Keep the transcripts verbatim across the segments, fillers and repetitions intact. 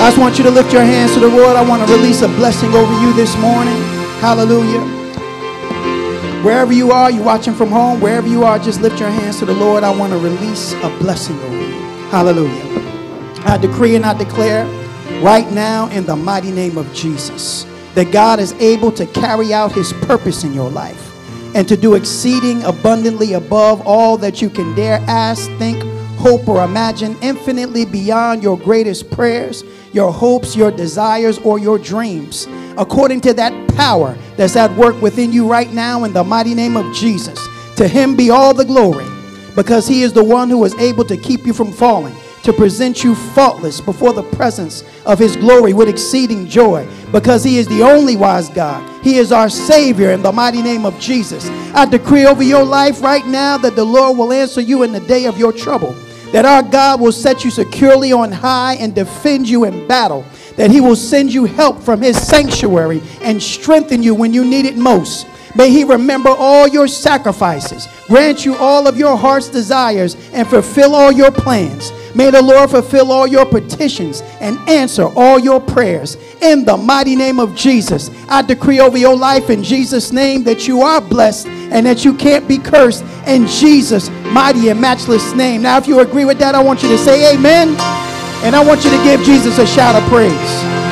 I just want you to lift your hands to the Lord. I want to release a blessing over you this morning. Hallelujah. Wherever you are, you're watching from home, wherever you are, just lift your hands to the Lord. I want to release a blessing over you. Hallelujah. I decree and I declare right now in the mighty name of Jesus that God is able to carry out his purpose in your life and to do exceeding abundantly above all that you can dare ask, think, hope, or imagine, infinitely beyond your greatest prayers, your hopes, your desires, or your dreams, according to that power that's at work within you right now in the mighty name of Jesus. To him be all the glory, because he is the one who is able to keep you from falling, to present you faultless before the presence of his glory with exceeding joy, because he is the only wise God. He is our Savior in the mighty name of Jesus. I decree over your life right now that the Lord will answer you in the day of your trouble, that our God will set you securely on high and defend you in battle, that he will send you help from his sanctuary and strengthen you when you need it most. May he remember all your sacrifices, grant you all of your heart's desires, and fulfill all your plans. May the Lord fulfill all your petitions and answer all your prayers. In the mighty name of Jesus, I decree over your life in Jesus' name that you are blessed and that you can't be cursed in Jesus' mighty and matchless name. Now, if you agree with that, I want you to say amen. And I want you to give Jesus a shout of praise.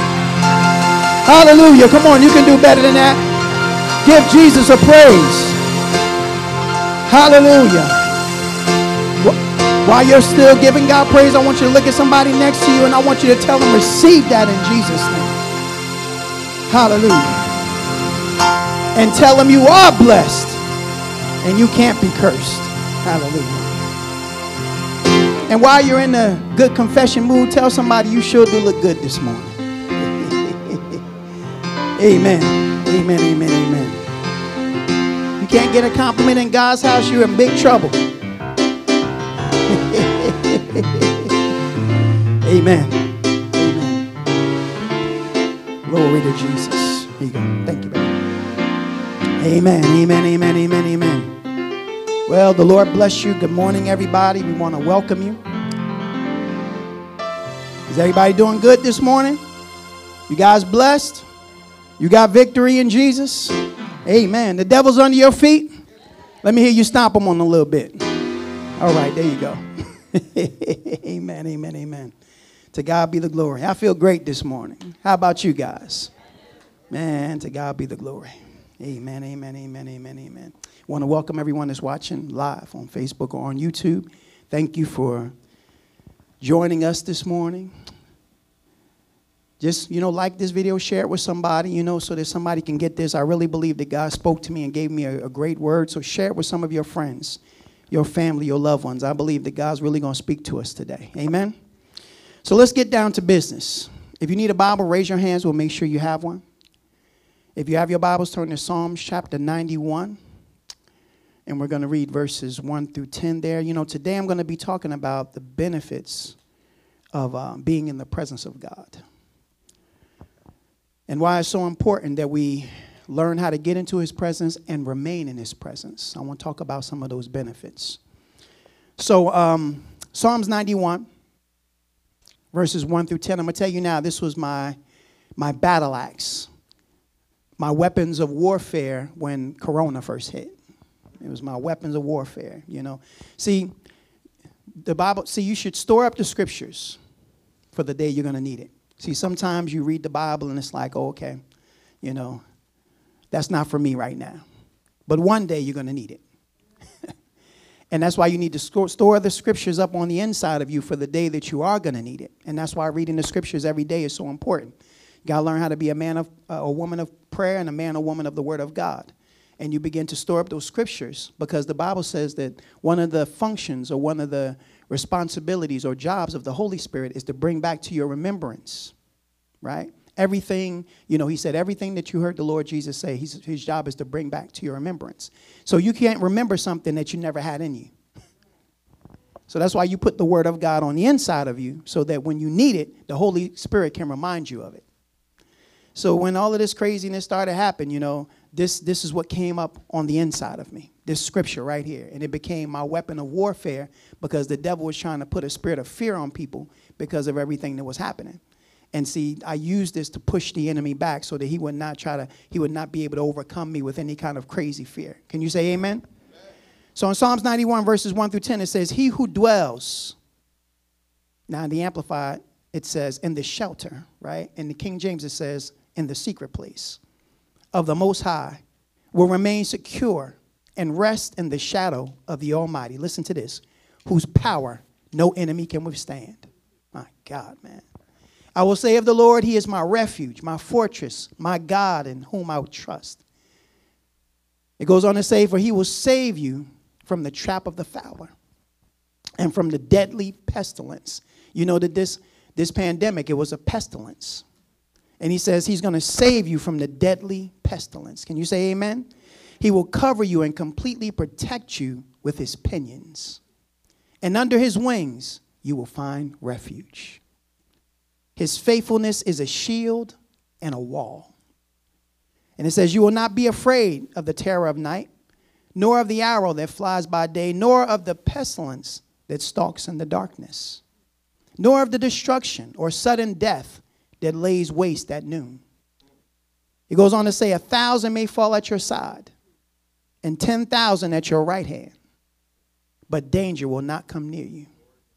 Hallelujah. Come on, you can do better than that. Give Jesus a praise. Hallelujah. While you're still giving God praise, I want you to look at somebody next to you and I want you to tell them, receive that in Jesus' name. Hallelujah. And tell them you are blessed and you can't be cursed. Hallelujah. And while you're in the good confession mood, tell somebody you sure do look good this morning. Amen. Amen, amen, amen. You can't get a compliment in God's house, you're in big trouble. Amen. Amen. Glory to Jesus. Here you go. Thank you, baby. Amen. Amen. Amen. Amen. Amen. Well, the Lord bless you. Good morning, everybody. We want to welcome you. Is everybody doing good this morning? You guys blessed? You got victory in Jesus? Amen. The devil's under your feet? Let me hear you stomp him on a little bit. All right, there you go. Amen, amen, amen. To God be the glory. I feel great this morning. How about you guys? Man, to God be the glory. Amen, amen, amen, amen, amen. I want to welcome everyone that's watching live on Facebook or on YouTube. Thank you for joining us this morning. Just, you know, like this video, share it with somebody, you know, so that somebody can get this. I really believe that God spoke to me and gave me a, a great word. So share it with some of your friends, your family, your loved ones. I believe that God's really going to speak to us today. Amen. So let's get down to business. If you need a Bible, raise your hands. We'll make sure you have one. If you have your Bibles, turn to Psalms chapter ninety-one. And we're going to read verses one through ten there. You know, today I'm going to be talking about the benefits of uh, being in the presence of God. And why it's so important that we learn how to get into his presence and remain in his presence. I want to talk about some of those benefits. So um, Psalms ninety-one, verses one through ten. I'm going to tell you now, this was my, my battle axe, my weapons of warfare when Corona first hit. It was my weapons of warfare, you know. See, the Bible, see, you should store up the scriptures for the day you're going to need it. See, sometimes you read the Bible and it's like, oh, okay, you know, that's not for me right now. But one day you're going to need it. And that's why you need to store, store the scriptures up on the inside of you for the day that you are going to need it. And that's why reading the scriptures every day is so important. You got to learn how to be a man of, uh, a woman of prayer and a man or woman of the word of God. And you begin to store up those scriptures because the Bible says that one of the functions or one of the responsibilities or jobs of the Holy Spirit is to bring back to your remembrance, right? Everything, you know, he said everything that you heard the Lord Jesus say, he's, his job is to bring back to your remembrance. So you can't remember something that you never had in you. So that's why you put the word of God on the inside of you so that when you need it, the Holy Spirit can remind you of it. So when all of this craziness started happening, you know, this, this is what came up on the inside of me, this scripture right here. And it became my weapon of warfare because the devil was trying to put a spirit of fear on people because of everything that was happening. And see, I use this to push the enemy back so that he would not try to, he would not be able to overcome me with any kind of crazy fear. Can you say amen? Amen. So in Psalms ninety-one, verses one through ten, it says, he who dwells, now in the Amplified, it says, in the shelter, right? In the King James, it says, in the secret place of the Most High, will remain secure and rest in the shadow of the Almighty. Listen to this. Whose power no enemy can withstand. My God, man. I will say of the Lord, he is my refuge, my fortress, my God in whom I will trust. It goes on to say, for he will save you from the trap of the fowler and from the deadly pestilence. You know that this, this pandemic, it was a pestilence. And he says he's going to save you from the deadly pestilence. Can you say amen? He will cover you and completely protect you with his pinions. And under his wings, you will find refuge. His faithfulness is a shield and a wall. And it says, you will not be afraid of the terror of night, nor of the arrow that flies by day, nor of the pestilence that stalks in the darkness, nor of the destruction or sudden death that lays waste at noon. He goes on to say, a thousand may fall at your side and ten thousand at your right hand, but danger will not come near you.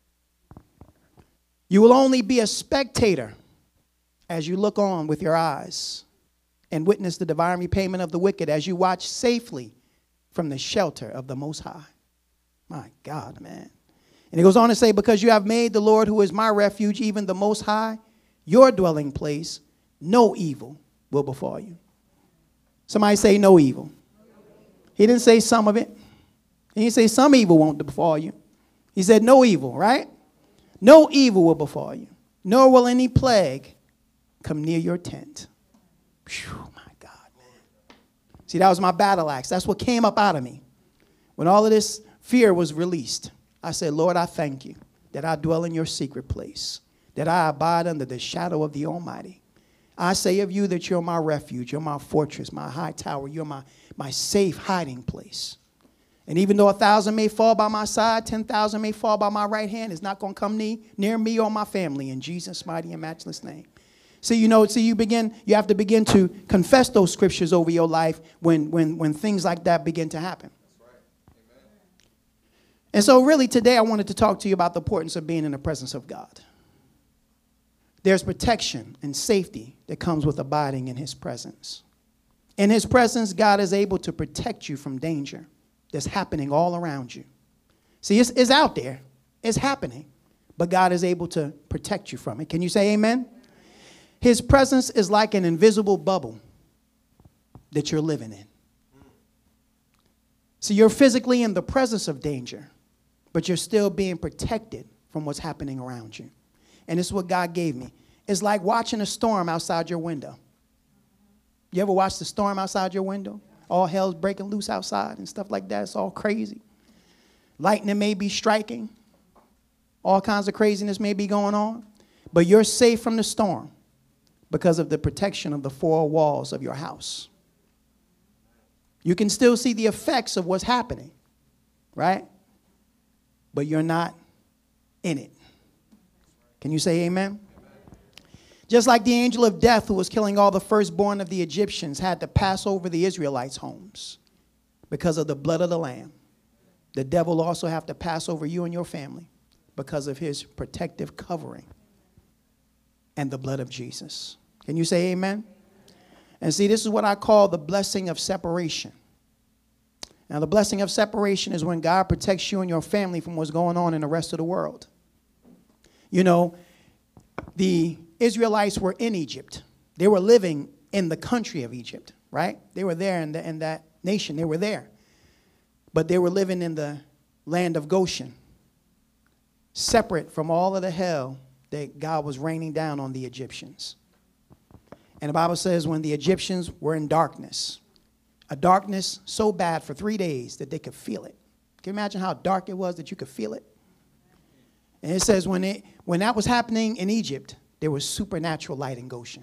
You will only be a spectator as you look on with your eyes and witness the divine repayment of the wicked as you watch safely from the shelter of the Most High. My God, man. And he goes on to say, because you have made the Lord, who is my refuge, even the Most High, your dwelling place, no evil will befall you. Somebody say no evil. He didn't say some of it. He didn't say some evil won't befall you. He said no evil, right? No evil will befall you, nor will any plague come near your tent. Whew, my God, man. See, that was my battle axe. That's what came up out of me. When all of this fear was released, I said, Lord, I thank you that I dwell in your secret place, that I abide under the shadow of the Almighty. I say of you that you're my refuge, you're my fortress, my high tower, you're my, my safe hiding place. And even though a thousand may fall by my side, ten thousand may fall by my right hand, it's not going to come near, near me or my family in Jesus' mighty and matchless name. See, you know, see, you begin, you have to begin to confess those scriptures over your life when, when, when things like that begin to happen. That's right. Amen. And so really today I wanted to talk to you about the importance of being in the presence of God. There's protection and safety that comes with abiding in his presence. In his presence, God is able to protect you from danger that's happening all around you. See, it's, it's out there. It's happening. But God is able to protect you from it. Can you say amen? His presence is like an invisible bubble that you're living in. So you're physically in the presence of danger, but you're still being protected from what's happening around you. And this is what God gave me. It's like watching a storm outside your window. You ever watch the storm outside your window? All hell's breaking loose outside and stuff like that. It's all crazy. Lightning may be striking. All kinds of craziness may be going on. But you're safe from the storm because of the protection of the four walls of your house. You can still see the effects of what's happening, right? But you're not in it. Can you say amen? Amen? Just like the angel of death who was killing all the firstborn of the Egyptians had to pass over the Israelites' homes because of the blood of the Lamb, the devil will also have to pass over you and your family because of his protective covering and the blood of Jesus. Can you say amen? And see, this is what I call the blessing of separation. Now, the blessing of separation is when God protects you and your family from what's going on in the rest of the world. You know, the Israelites were in Egypt. They were living in the country of Egypt, right? They were there in, the, in that nation. They were there. But they were living in the land of Goshen, separate from all of the hell that God was raining down on the Egyptians. And the Bible says when the Egyptians were in darkness, a darkness so bad for three days that they could feel it. Can you imagine how dark it was that you could feel it? And it says when, it, when that was happening in Egypt, there was supernatural light in Goshen.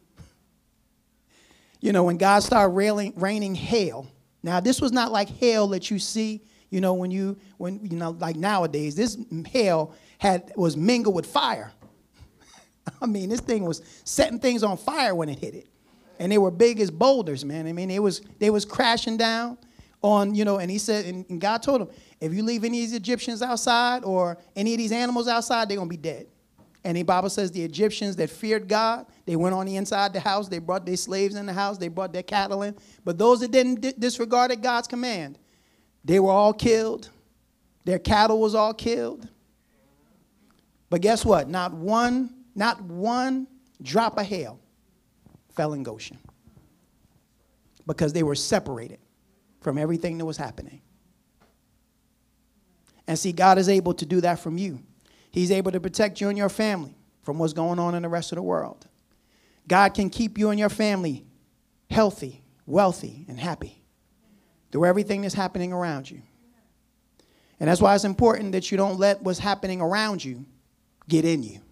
You know, when God started railing, raining hail. Now, this was not like hail that you see, you know, when you, when you know, like nowadays. This hail had was mingled with fire. I mean, this thing was setting things on fire when it hit it. And they were big as boulders, man. I mean, it was they was crashing down on, you know, and he said, and, and God told him, if you leave any of these Egyptians outside or any of these animals outside, they're going to be dead. And the Bible says the Egyptians that feared God, they went on the inside the house. They brought their slaves in the house. They brought their cattle in. But those that didn't di- disregarded God's command, they were all killed. Their cattle was all killed. But guess what? Not one, not one drop of hail fell in Goshen. Because they were separated from everything that was happening. And see, God is able to do that from you. He's able to protect you and your family from what's going on in the rest of the world. God can keep you and your family healthy, wealthy, and happy through everything that's happening around you. And that's why it's important that you don't let what's happening around you get in you.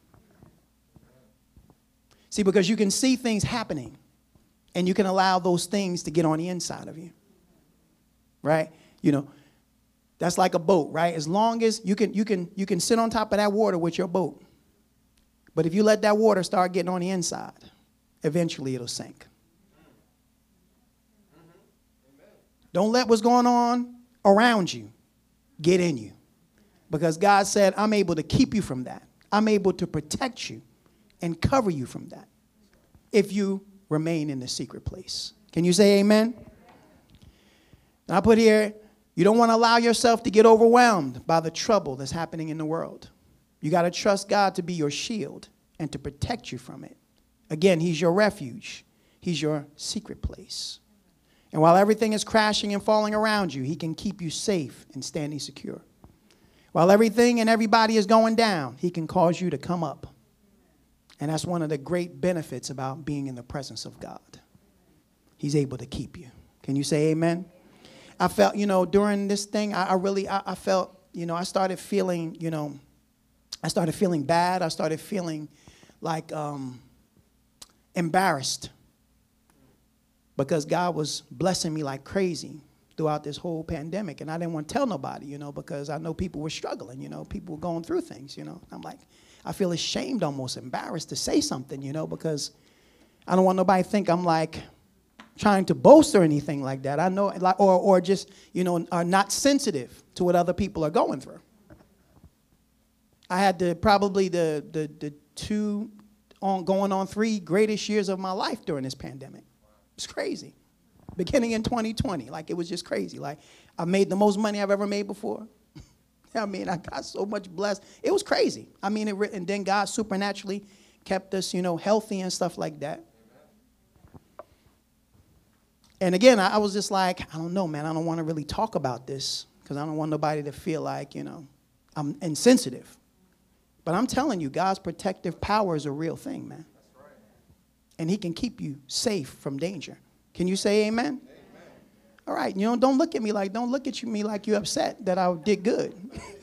See, because you can see things happening, and you can allow those things to get on the inside of you. Right? You know, that's like a boat, right? As long as you can, you can, you can sit on top of that water with your boat. But if you let that water start getting on the inside, eventually it'll sink. Don't let what's going on around you get in you. Because God said, I'm able to keep you from that. I'm able to protect you and cover you from that if you remain in the secret place. Can you say amen? And I put here, you don't want to allow yourself to get overwhelmed by the trouble that's happening in the world. You got to trust God to be your shield and to protect you from it. Again, he's your refuge. He's your secret place. And while everything is crashing and falling around you, he can keep you safe and standing secure. While everything and everybody is going down, he can cause you to come up. And that's one of the great benefits about being in the presence of God. He's able to keep you. Can you say amen? I felt, you know, during this thing, I, I really, I, I felt, you know, I started feeling, you know, I started feeling bad. I started feeling like um, embarrassed because God was blessing me like crazy throughout this whole pandemic. And I didn't want to tell nobody, you know, because I know people were struggling, you know, people were going through things, you know. I'm like, I feel ashamed, almost embarrassed to say something, you know, because I don't want nobody to think I'm like trying to boast or anything like that. I know, or, or just, you know, are not sensitive to what other people are going through. I had the, probably the, the, the two on going on three greatest years of my life during this pandemic. It's crazy. Beginning in twenty twenty, like it was just crazy. Like I made the most money I've ever made before. I mean, I got so much blessed. It was crazy. I mean, it, and then God supernaturally kept us, you know, healthy and stuff like that. And again, I, I was just like, I don't know, man. I don't want to really talk about this because I don't want nobody to feel like, you know, I'm insensitive. But I'm telling you, God's protective power is a real thing, man. That's right. And he can keep you safe from danger. Can you say amen? Amen. All right. You know, don't look at me like, don't look at me like you're upset that I did good.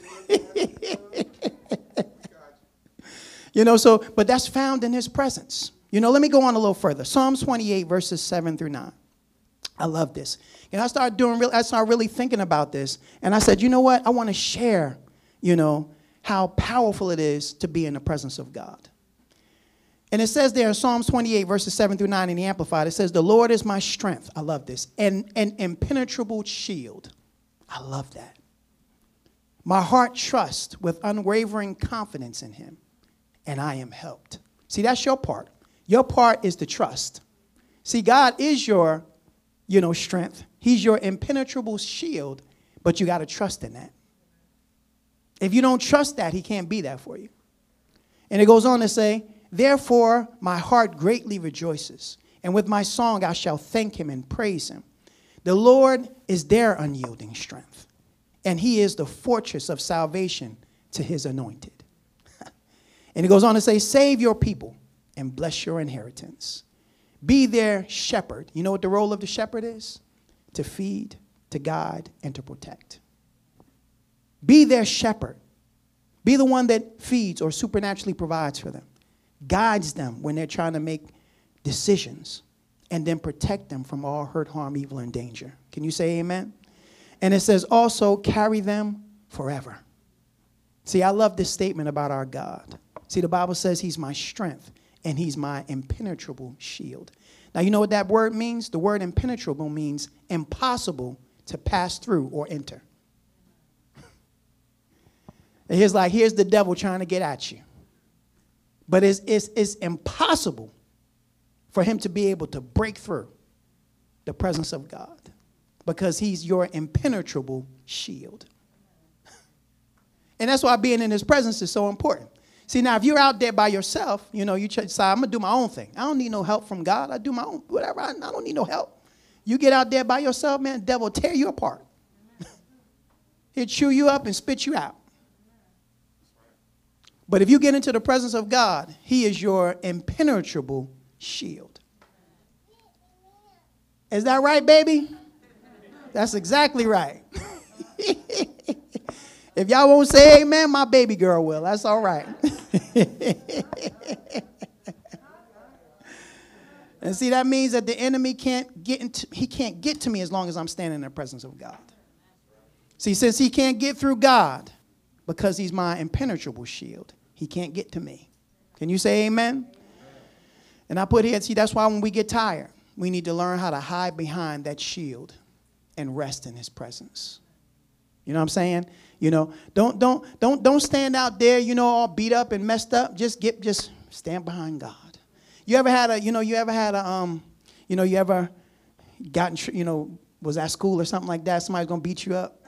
You know, so, but that's found in his presence. You know, let me go on a little further. Psalms twenty-eight, verses seven through nine. I love this. And I started doing, real, I started really thinking about this. And I said, you know what? I want to share, you know, how powerful it is to be in the presence of God. And it says there in Psalms twenty-eight, verses seven through nine in the Amplified, it says, the Lord is my strength. I love this. And an impenetrable shield. I love that. My heart trusts with unwavering confidence in him, and I am helped. See, that's your part. Your part is to trust. See, God is your, you know, strength. He's your impenetrable shield, but you got to trust in that. If you don't trust that, he can't be that for you. And it goes on to say, therefore, my heart greatly rejoices, and with my song I shall thank him and praise him. The Lord is their unyielding strength, and he is the fortress of salvation to his anointed. And it goes on to say, save your people and bless your inheritance. Be their shepherd. You know what the role of the shepherd is? To feed, to guide, and to protect. Be their shepherd. Be the one that feeds or supernaturally provides for them. Guides them when they're trying to make decisions. And then protect them from all hurt, harm, evil, and danger. Can you say amen? And it says also carry them forever. See, I love this statement about our God. See, the Bible says he's my strength and he's my impenetrable shield. Now, you know what that word means? The word impenetrable means impossible to pass through or enter. And here's like, here's the devil trying to get at you. But it's, it's, it's impossible for him to be able to break through the presence of God because he's your impenetrable shield. And that's why being in his presence is so important. See, now, if you're out there by yourself, you know, you decide, I'm going to do my own thing. I don't need no help from God. I do my own, whatever. I, I don't need no help. You get out there by yourself, man, the devil will tear you apart. He'll chew you up and spit you out. But if you get into the presence of God, he is your impenetrable shield. Is that right, baby? That's exactly right. If y'all won't say amen, my baby girl will. That's all right. And see, that means that the enemy can't get into, he can't get to me as long as I'm standing in the presence of God. See, since he can't get through God because he's my impenetrable shield, he can't get to me. Can you say amen? And I put here, see, that's why when we get tired, we need to learn how to hide behind that shield and rest in his presence. You know what I'm saying? You know, don't don't don't don't stand out there, you know, all beat up and messed up. Just get just stand behind God. You ever had a, you know, you ever had a um, you know, you ever gotten, you know, was at school or something like that, somebody's gonna beat you up?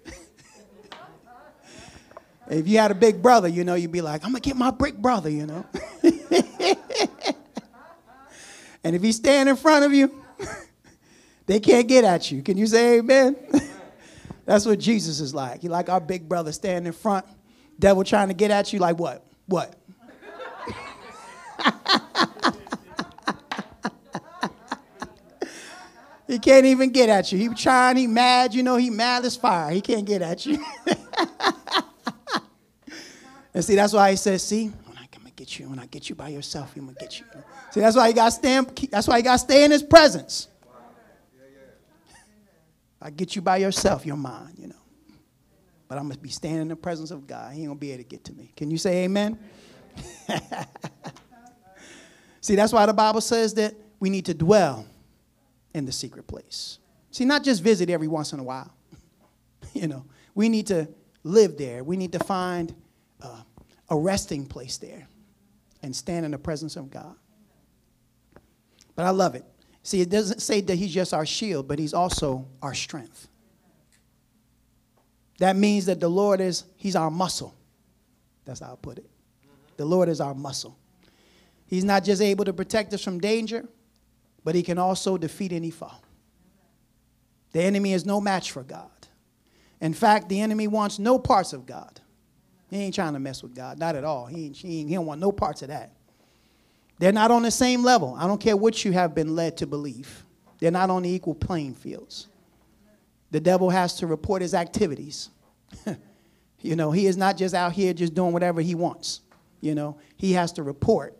If you had a big brother, you know, you'd be like, I'm gonna get my big brother, you know. And if he's standing in front of you, they can't get at you. Can you say amen? That's what Jesus is like. He like our big brother standing in front, devil trying to get at you like what? What? He can't even get at you. He trying, he mad, you know, he mad as fire. He can't get at you. And see, that's why he says, see, when I come and get you, when I get you by yourself, I'm going to get you. See, that's why you got to stand, that's why you got to stay in his presence. I get you by yourself, you're mine, you know. But I'm going to be standing in the presence of God. He ain't going to be able to get to me. Can you say amen? See, that's why the Bible says that we need to dwell in the secret place. See, not just visit every once in a while. You know, we need to live there. We need to find uh, a resting place there and stand in the presence of God. But I love it. See, it doesn't say that he's just our shield, but he's also our strength. That means that the Lord is, he's our muscle. That's how I put it. The Lord is our muscle. He's not just able to protect us from danger, but he can also defeat any foe. The enemy is no match for God. In fact, the enemy wants no parts of God. He ain't trying to mess with God, not at all. He, ain't, he, ain't, he don't want no parts of that. They're not on the same level. I don't care what you have been led to believe. They're not on the equal playing fields. The devil has to report his activities. You know, he is not just out here just doing whatever he wants. You know, he has to report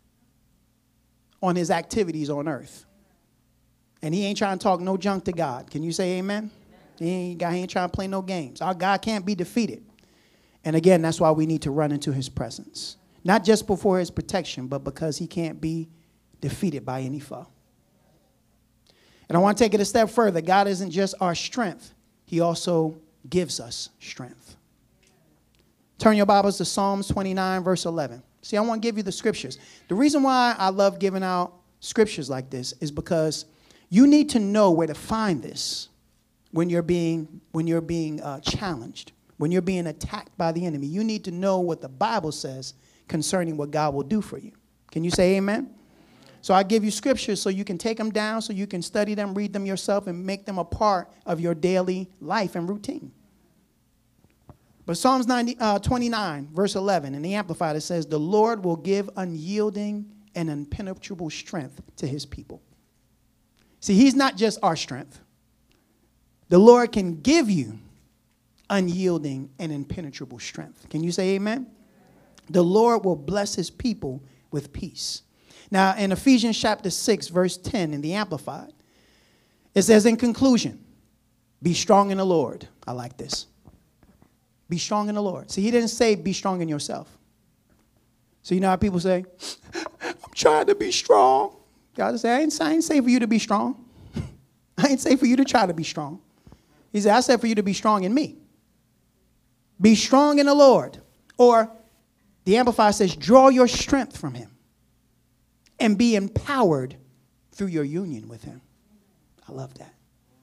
on his activities on earth. And he ain't trying to talk no junk to God. Can you say amen? He ain't, he ain't trying to play no games. Our God can't be defeated. And again, that's why we need to run into his presence. Not just before his protection, but because he can't be defeated by any foe. And I want to take it a step further. God isn't just our strength. He also gives us strength. Turn your Bibles to Psalms twenty-nine, verse eleven. See, I want to give you the scriptures. The reason why I love giving out scriptures like this is because you need to know where to find this when you're being, when you're being uh, challenged, when you're being attacked by the enemy. You need to know what the Bible says concerning what God will do for you. Can you say amen? So I give you scriptures so you can take them down, so you can study them, read them yourself, and make them a part of your daily life and routine. But Psalms ninety, uh, twenty-nine, verse eleven, in the Amplified, it says, the Lord will give unyielding and impenetrable strength to his people. See, he's not just our strength. The Lord can give you unyielding and impenetrable strength. Can you say amen? The Lord will bless his people with peace. Now, in Ephesians chapter six, verse ten, in the Amplified, it says, in conclusion, be strong in the Lord. I like this. Be strong in the Lord. See, he didn't say be strong in yourself. So you know how people say, I'm trying to be strong. God said, I ain't, I ain't say for you to be strong. I ain't say for you to try to be strong. He said, I said for you to be strong in me. Be strong in the Lord. Or the Amplifier says, draw your strength from him and be empowered through your union with him. I love that.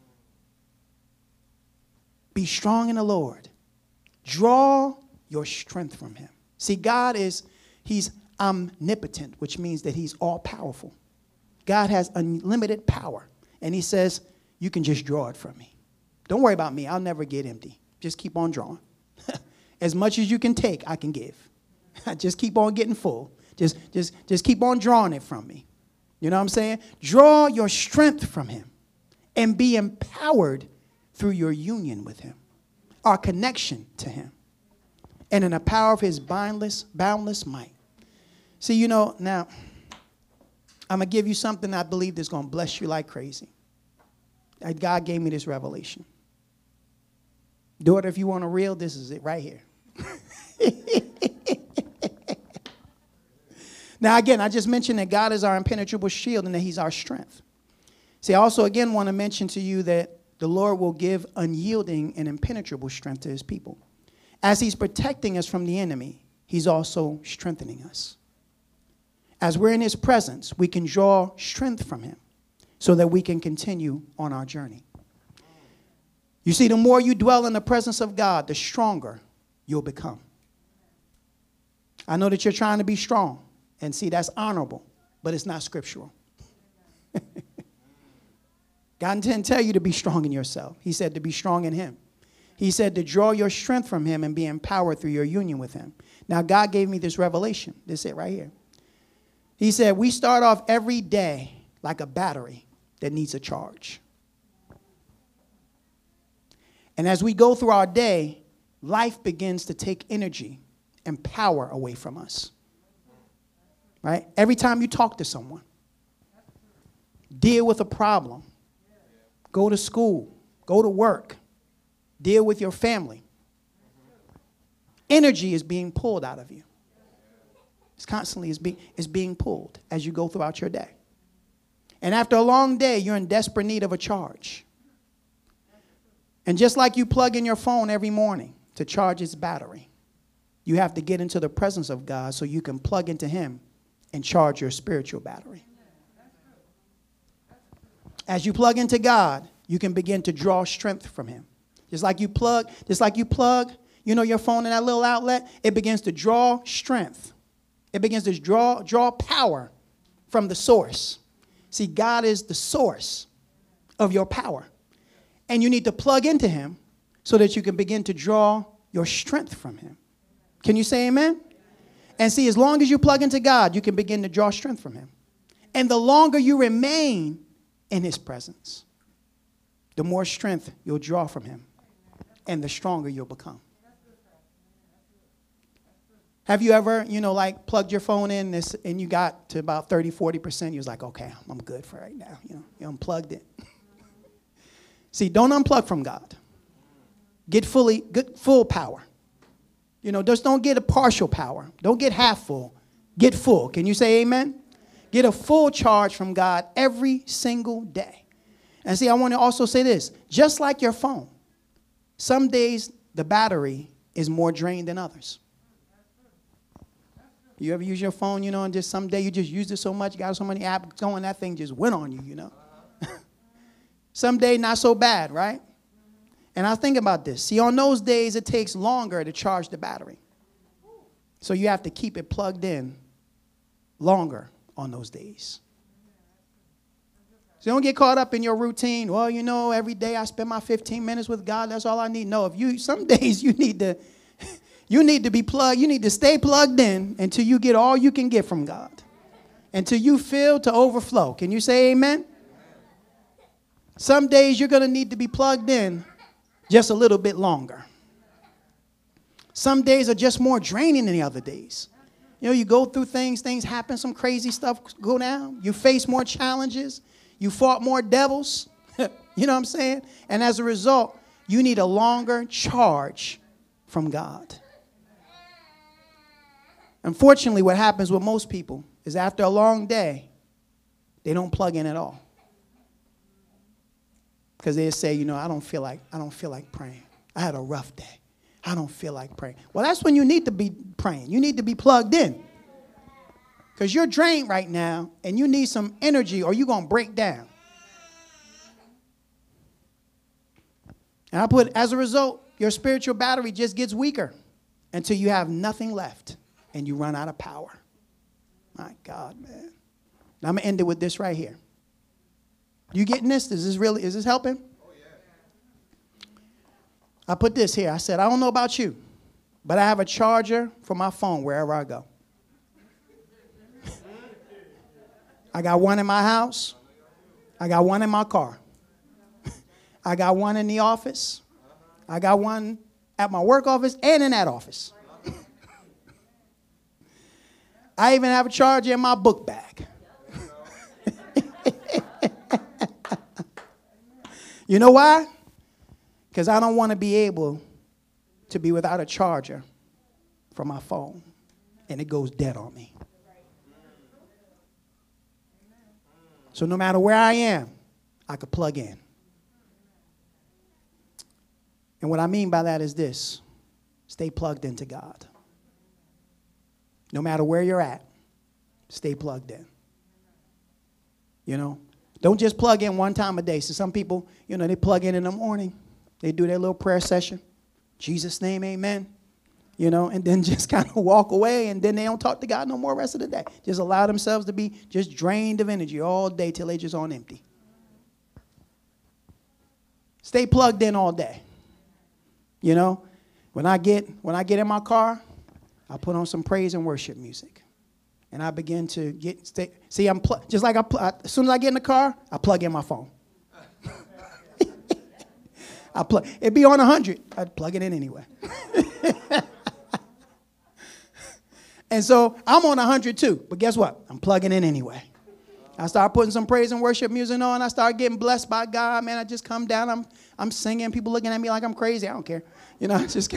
Be strong in the Lord. Draw your strength from him. See, God is, he's omnipotent, which means that he's all powerful. God has unlimited power. And he says, you can just draw it from me. Don't worry about me. I'll never get empty. Just keep on drawing. As much as you can take, I can give. Just keep on getting full. Just, just, just keep on drawing it from me. You know what I'm saying? Draw your strength from him and be empowered through your union with him, our connection to him, and in the power of his boundless, boundless might. See, you know, now, I'm going to give you something I believe that's going to bless you like crazy. God gave me this revelation. Daughter, if you want a real, this is it right here. Now, again, I just mentioned that God is our impenetrable shield and that he's our strength. See, I also, again, want to mention to you that the Lord will give unyielding and impenetrable strength to his people. As he's protecting us from the enemy, he's also strengthening us. As we're in his presence, we can draw strength from him so that we can continue on our journey. You see, the more you dwell in the presence of God, the stronger you'll become. I know that you're trying to be strong. And see, that's honorable, but it's not scriptural. God didn't tell you to be strong in yourself. He said to be strong in him. He said to draw your strength from him and be empowered through your union with him. Now, God gave me this revelation. This is it right here. He said, we start off every day like a battery that needs a charge. And as we go through our day, life begins to take energy and power away from us. Right? Every time you talk to someone, deal with a problem, go to school, go to work, deal with your family, energy is being pulled out of you. It's constantly is being, is being pulled as you go throughout your day. And after a long day, you're in desperate need of a charge. And just like you plug in your phone every morning to charge its battery, you have to get into the presence of God so you can plug into him and charge your spiritual battery. As you plug into God, you can begin to draw strength from him. Just like you plug, just like you plug, you know, your phone in that little outlet, it begins to draw strength. It begins to draw, draw power from the source. See, God is the source of your power. And you need to plug into him so that you can begin to draw your strength from him. Can you say amen? And see, as long as you plug into God, you can begin to draw strength from him. And the longer you remain in his presence, the more strength you'll draw from him and the stronger you'll become. Have you ever, you know, like plugged your phone in this, and you got to about thirty, forty percent? You was like, okay, I'm good for right now. You know, you unplugged it. See, don't unplug from God. Get fully, get full power. You know, just don't get a partial power. Don't get half full. Get full. Can you say amen? Get a full charge from God every single day. And see, I want to also say this. Just like your phone, some days the battery is more drained than others. You ever use your phone, you know, and just some day you just used it so much, you got so many apps going, that thing just went on you, you know. Some day not so bad, right? And I think about this. See, on those days, it takes longer to charge the battery. So you have to keep it plugged in longer on those days. So don't get caught up in your routine. Well, you know, every day I spend my fifteen minutes with God. That's all I need. No, if you, some days you need to, you need to be plugged. You need to stay plugged in until you get all you can get from God. Until you fill to overflow. Can you say amen? Some days you're going to need to be plugged in just a little bit longer. Some days are just more draining than the other days. You know, you go through things, things happen, some crazy stuff go down. You face more challenges. You fought more devils. You know what I'm saying? And as a result, you need a longer charge from God. Unfortunately, what happens with most people is after a long day, they don't plug in at all. Because they say, you know, I don't feel like, I don't feel like praying. I had a rough day. I don't feel like praying. Well, that's when you need to be praying. You need to be plugged in. Because you're drained right now, and you need some energy, or you're going to break down. And I put, as a result, your spiritual battery just gets weaker until you have nothing left, and you run out of power. My God, man. Now I'm going to end it with this right here. You getting this? Is this really, is this helping? Oh, yeah. I put this here. I said, I don't know about you, but I have a charger for my phone wherever I go. I got one in my house. I got one in my car. I got one in the office. I got one at my work office and in that office. I even have a charger in my book bag. You know why? Because I don't want to be able to be without a charger for my phone, and it goes dead on me. So no matter where I am, I could plug in. And what I mean by that is this: stay plugged into God. No matter where you're at, stay plugged in. You know? Don't just plug in one time a day. So some people, you know, they plug in in the morning. They do their little prayer session. Jesus' name, amen. You know, and then just kind of walk away, and then they don't talk to God no more rest of the day. Just allow themselves to be just drained of energy all day till they just on empty. Stay plugged in all day. You know, when I get when I get in my car, I put on some praise and worship music. And I begin to get, stay, see, I'm pl- just like I, pl- I, as soon as I get in the car, I plug in my phone. I plug, it'd be on one hundred. I'd plug it in anyway. And so I'm on one hundred too. But guess what? I'm plugging in anyway. I start putting some praise and worship music on. I start getting blessed by God. Man, I just come down. I'm I'm singing. People looking at me like I'm crazy. I don't care. You know, I just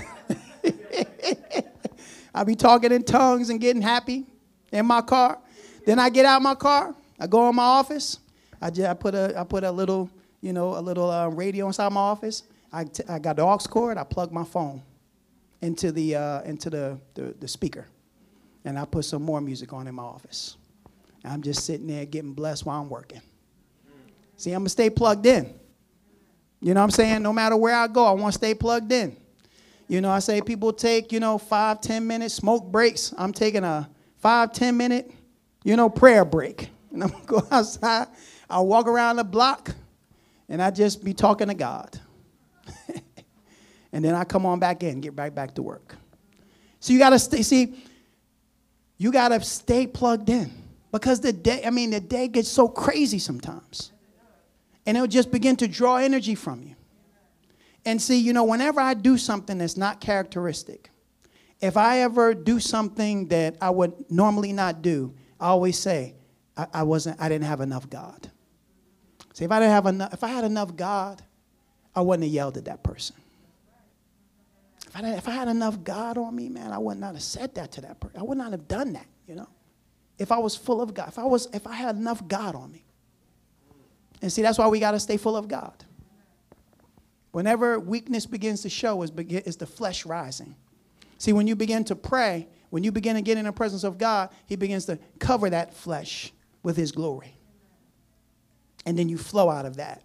I'll be talking in tongues and getting happy in my car. Then I get out of my car. I go in my office. I, just, I put a I put a little, you know, a little uh, radio inside my office. I, t- I got the aux cord. I plug my phone into the uh, into the, the the speaker, and I put some more music on in my office. And I'm just sitting there getting blessed while I'm working. See, I'm gonna stay plugged in. You know what I'm saying? No matter where I go, I want to stay plugged in. You know, I say people take, you know, five, ten minute smoke breaks. I'm taking a five, ten minute, you know, prayer break. And I'm going to go outside. I'll walk around the block, and I just be talking to God. And then I come on back in, get right back to work. So you got to stay, see, you got to stay plugged in. Because the day, I mean, the day gets so crazy sometimes. And it'll just begin to draw energy from you. And see, you know, whenever I do something that's not characteristic, if I ever do something that I would normally not do, I always say, I, I wasn't, I didn't have enough God. See, if I didn't have enough, if I had enough God, I wouldn't have yelled at that person. If I, if I had enough God on me, man, I would not have said that to that person. I would not have done that, you know. If I was full of God, if I was, if I had enough God on me. And see, that's why we got to stay full of God. Whenever weakness begins to show, is, is the flesh rising. See, when you begin to pray, when you begin to get in the presence of God, he begins to cover that flesh with his glory. And then you flow out of that.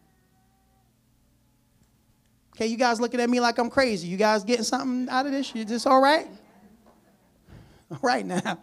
Okay, you guys looking at me like I'm crazy. You guys getting something out of this? You just all right? All right now.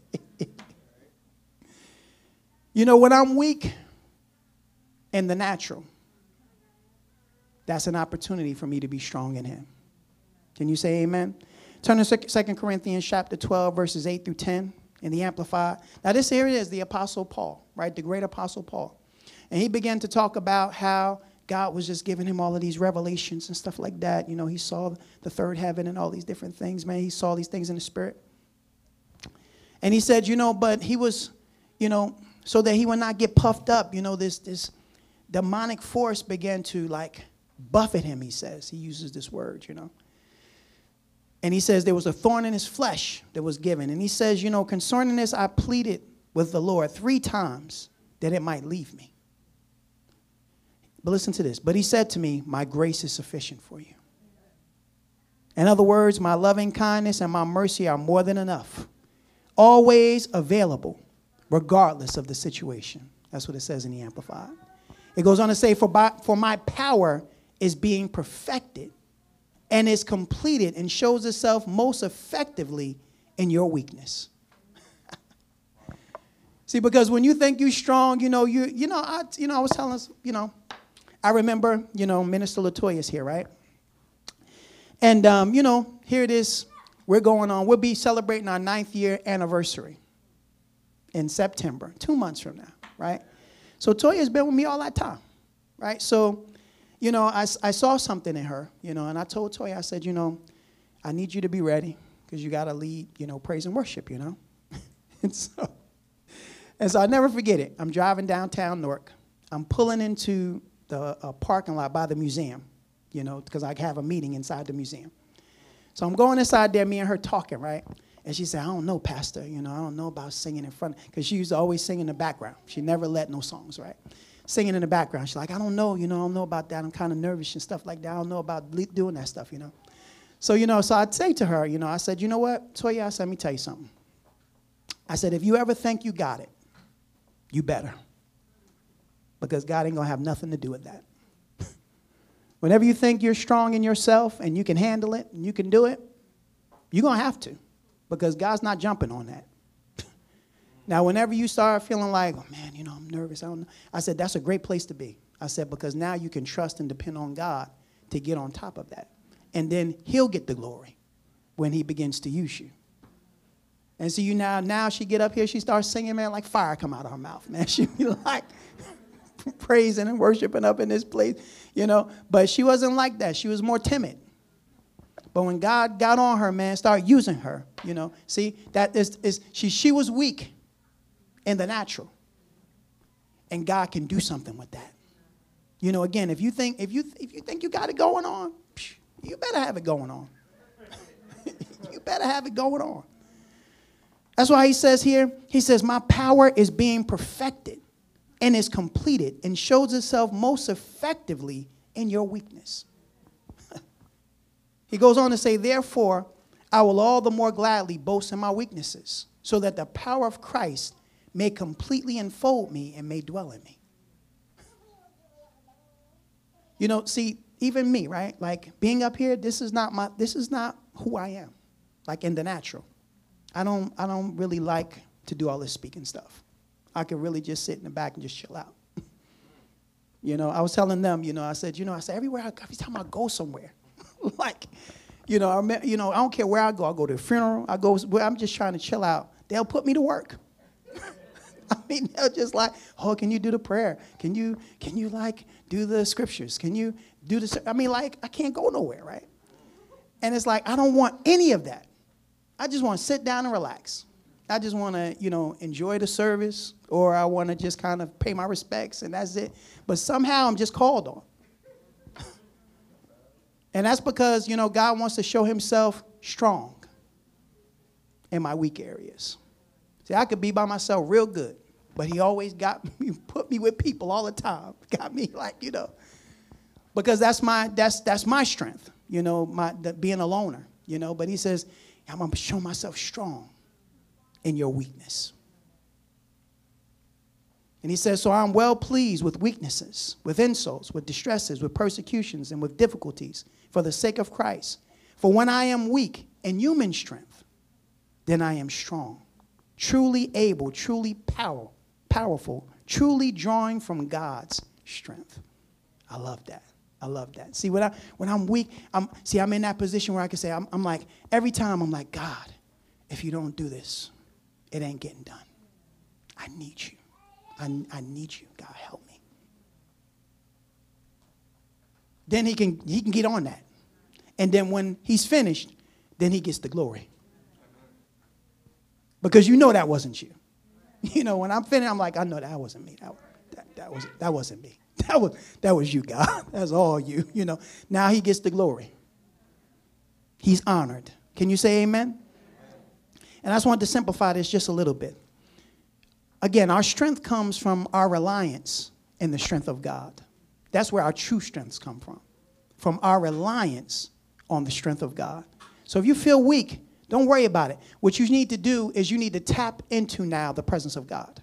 You know, when I'm weak in the natural, that's an opportunity for me to be strong in him. Can you say amen? Turn to Second Corinthians chapter twelve, verses eight through ten in the Amplified. Now, this area is the Apostle Paul, right? The great Apostle Paul. And he began to talk about how God was just giving him all of these revelations and stuff like that. You know, he saw the third heaven and all these different things, man. He saw these things in the spirit. And he said, you know, but he was, you know, so that he would not get puffed up, you know, this, this demonic force began to, like, buffet him, he says. He uses this word, you know. And he says there was a thorn in his flesh that was given. And he says, you know, concerning this, I pleaded with the Lord three times that it might leave me. But listen to this. But he said to me, my grace is sufficient for you. In other words, my loving kindness and my mercy are more than enough. Always available, regardless of the situation. That's what it says in the Amplified. It goes on to say, for, by, for my power is being perfected and is completed and shows itself most effectively in your weakness. See, because when you think you're strong, you know, you you know, I you know, I was telling us, you know, I remember, you know, Minister Latoya's here, right? And um, you know, here it is. We're going on. We'll be celebrating our ninth year anniversary in September, two months from now, right? So Toya's been with me all that time, right? So, you know, I, I saw something in her, you know, and I told Toya, I said, you know, I need you to be ready because you got to lead, you know, praise and worship, you know. and so, and so I never forget it. I'm driving downtown Newark. I'm pulling into the uh, parking lot by the museum, you know, because I have a meeting inside the museum. So I'm going inside there, me and her talking, right? And she said, I don't know, Pastor, you know, I don't know about singing in front, because she used to always sing in the background. She never let no songs, right? Singing in the background. She's like, I don't know, you know, I don't know about that. I'm kind of nervous and stuff like that. I don't know about doing that stuff, you know. So, you know, so I'd say to her, you know, I said, you know what, Toya, I said, let me tell you something. I said, if you ever think you got it, you better. Because God ain't going to have nothing to do with that. Whenever you think you're strong in yourself and you can handle it and you can do it, you're going to have to. Because God's not jumping on that. Now, whenever you start feeling like, oh, man, you know, I'm nervous. I don't know. I said, that's a great place to be. I said, because now you can trust and depend on God to get on top of that. And then he'll get the glory when he begins to use you. And so you now, now she get up here, she starts singing, man, like fire come out of her mouth, man. She be like praising and worshiping up in this place, you know. But she wasn't like that. She was more timid. But when God got on her, man, started using her, you know. See, that is, is she, she was weak in the natural. And God can do something with that. You know, again, if you think if you if you think you got it going on, you better have it going on. You better have it going on. That's why he says here, he says, my power is being perfected and is completed and shows itself most effectively in your weakness. He goes on to say, therefore, I will all the more gladly boast in my weaknesses, so that the power of Christ may completely enfold me and may dwell in me. You know, see, even me, right? Like being up here, this is not my, this is not who I am, like in the natural. I don't, I don't really like to do all this speaking stuff. I could really just sit in the back and just chill out. You know, I was telling them, you know, I said, you know, I said, everywhere, I, every time I go somewhere, like, you know, I, you know, I don't care where I go. I go to a funeral. I go, where I'm just trying to chill out. They'll put me to work. I mean, they'll just like, oh, can you do the prayer? Can you, can you like do the scriptures? Can you do the, I mean, like, I can't go nowhere, right? And it's like, I don't want any of that. I just want to sit down and relax. I just want to, you know, enjoy the service, or I want to just kind of pay my respects, and that's it. But somehow I'm just called on. And that's because, you know, God wants to show himself strong in my weak areas. See, I could be by myself real good, but he always got me, put me with people all the time. Got me like, you know, because that's my, that's, that's my strength, you know, my, the, being a loner, you know. But he says, I'm going to show myself strong in your weakness. And he says, so I'm well pleased with weaknesses, with insults, with distresses, with persecutions, and with difficulties for the sake of Christ. For when I am weak in human strength, then I am strong, truly able, truly power, powerful, truly drawing from God's strength. I love that. I love that. See, when, I, when I'm weak, I'm, see, I'm in that position where I can say, I'm, I'm like, every time I'm like, God, if you don't do this, it ain't getting done. I need you. I, I need you. God, help me. Then he can, he can get on that. And then when he's finished, then he gets the glory. Because you know that wasn't you. You know, when I'm finished, I'm like, I know that wasn't me. That, that, that, was, that wasn't me. That was, that was you, God. That's all you. You know, now he gets the glory. He's honored. Can you say amen? And I just wanted to simplify this just a little bit. Again, our strength comes from our reliance in the strength of God. That's where our true strengths come from. From our reliance on the strength of God. So if you feel weak, don't worry about it. What you need to do is you need to tap into now the presence of God.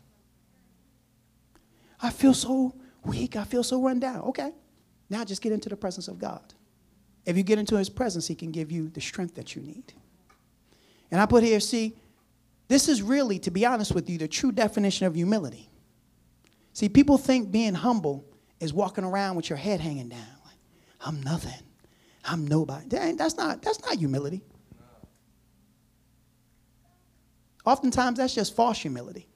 I feel so weak. I feel so run down. Okay. Now just get into the presence of God. If you get into his presence, he can give you the strength that you need. And I put here, see, this is really, to be honest with you, the true definition of humility. See, people think being humble is walking around with your head hanging down. Like, I'm nothing. I'm nobody. That's not, that's not humility. Oftentimes, that's just false humility.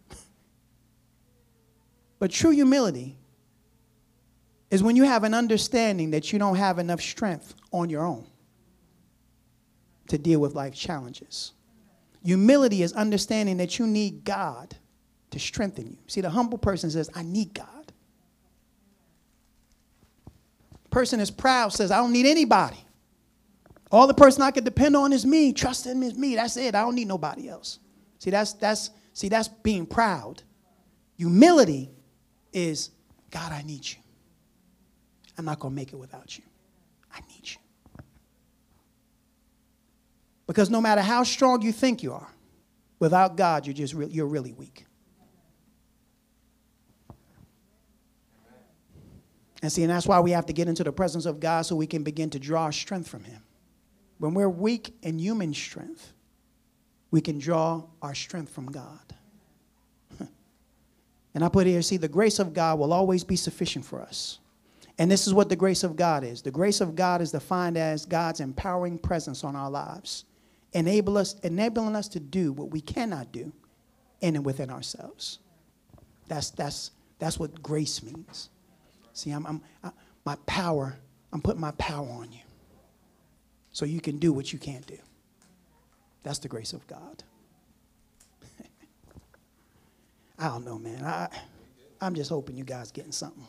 But true humility is when you have an understanding that you don't have enough strength on your own to deal with life challenges. Humility is understanding that you need God to strengthen you. See, the humble person says, I need God. Person is proud, says, I don't need anybody. All the person I can depend on is me. Trust in me is me. That's it. I don't need nobody else. See, that's that's see, that's being proud. Humility is, God, I need you. I'm not going to make it without you. I need you. Because no matter how strong you think you are, without God, you're just re- you're really weak. And see, and that's why we have to get into the presence of God so we can begin to draw our strength from him. When we're weak in human strength, we can draw our strength from God. And I put here, see, the grace of God will always be sufficient for us. And this is what the grace of God is. The grace of God is defined as God's empowering presence on our lives, enable us, enabling us to do what we cannot do in and within ourselves. That's, that's, that's what grace means. See, I'm, I'm, I, my power, I'm putting my power on you so you can do what you can't do. That's the grace of God. I don't know, man. I, I'm just hoping you guys getting something.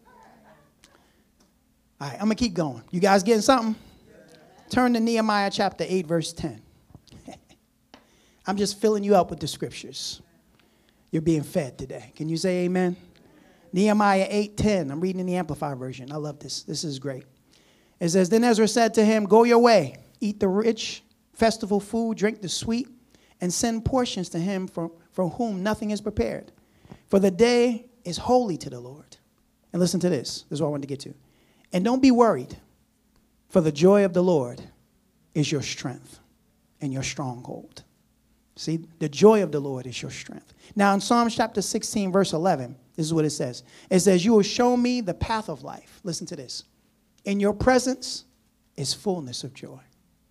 All right, I'm going to keep going. You guys getting something? Turn to Nehemiah chapter eight, verse ten. I'm just filling you up with the scriptures. You're being fed today. Can you say amen? Nehemiah eight ten. I'm reading in the Amplified version. I love this. This is great. It says, Then Ezra said to him, Go your way, eat the rich festival food, drink the sweet, and send portions to him for, for whom nothing is prepared. For the day is holy to the Lord. And listen to this. This is what I wanted to get to. And don't be worried, for the joy of the Lord is your strength and your stronghold. See, the joy of the Lord is your strength. Now, in Psalms chapter sixteen, verse eleven, this is what it says. It says, You will show me the path of life. Listen to this. In your presence is fullness of joy.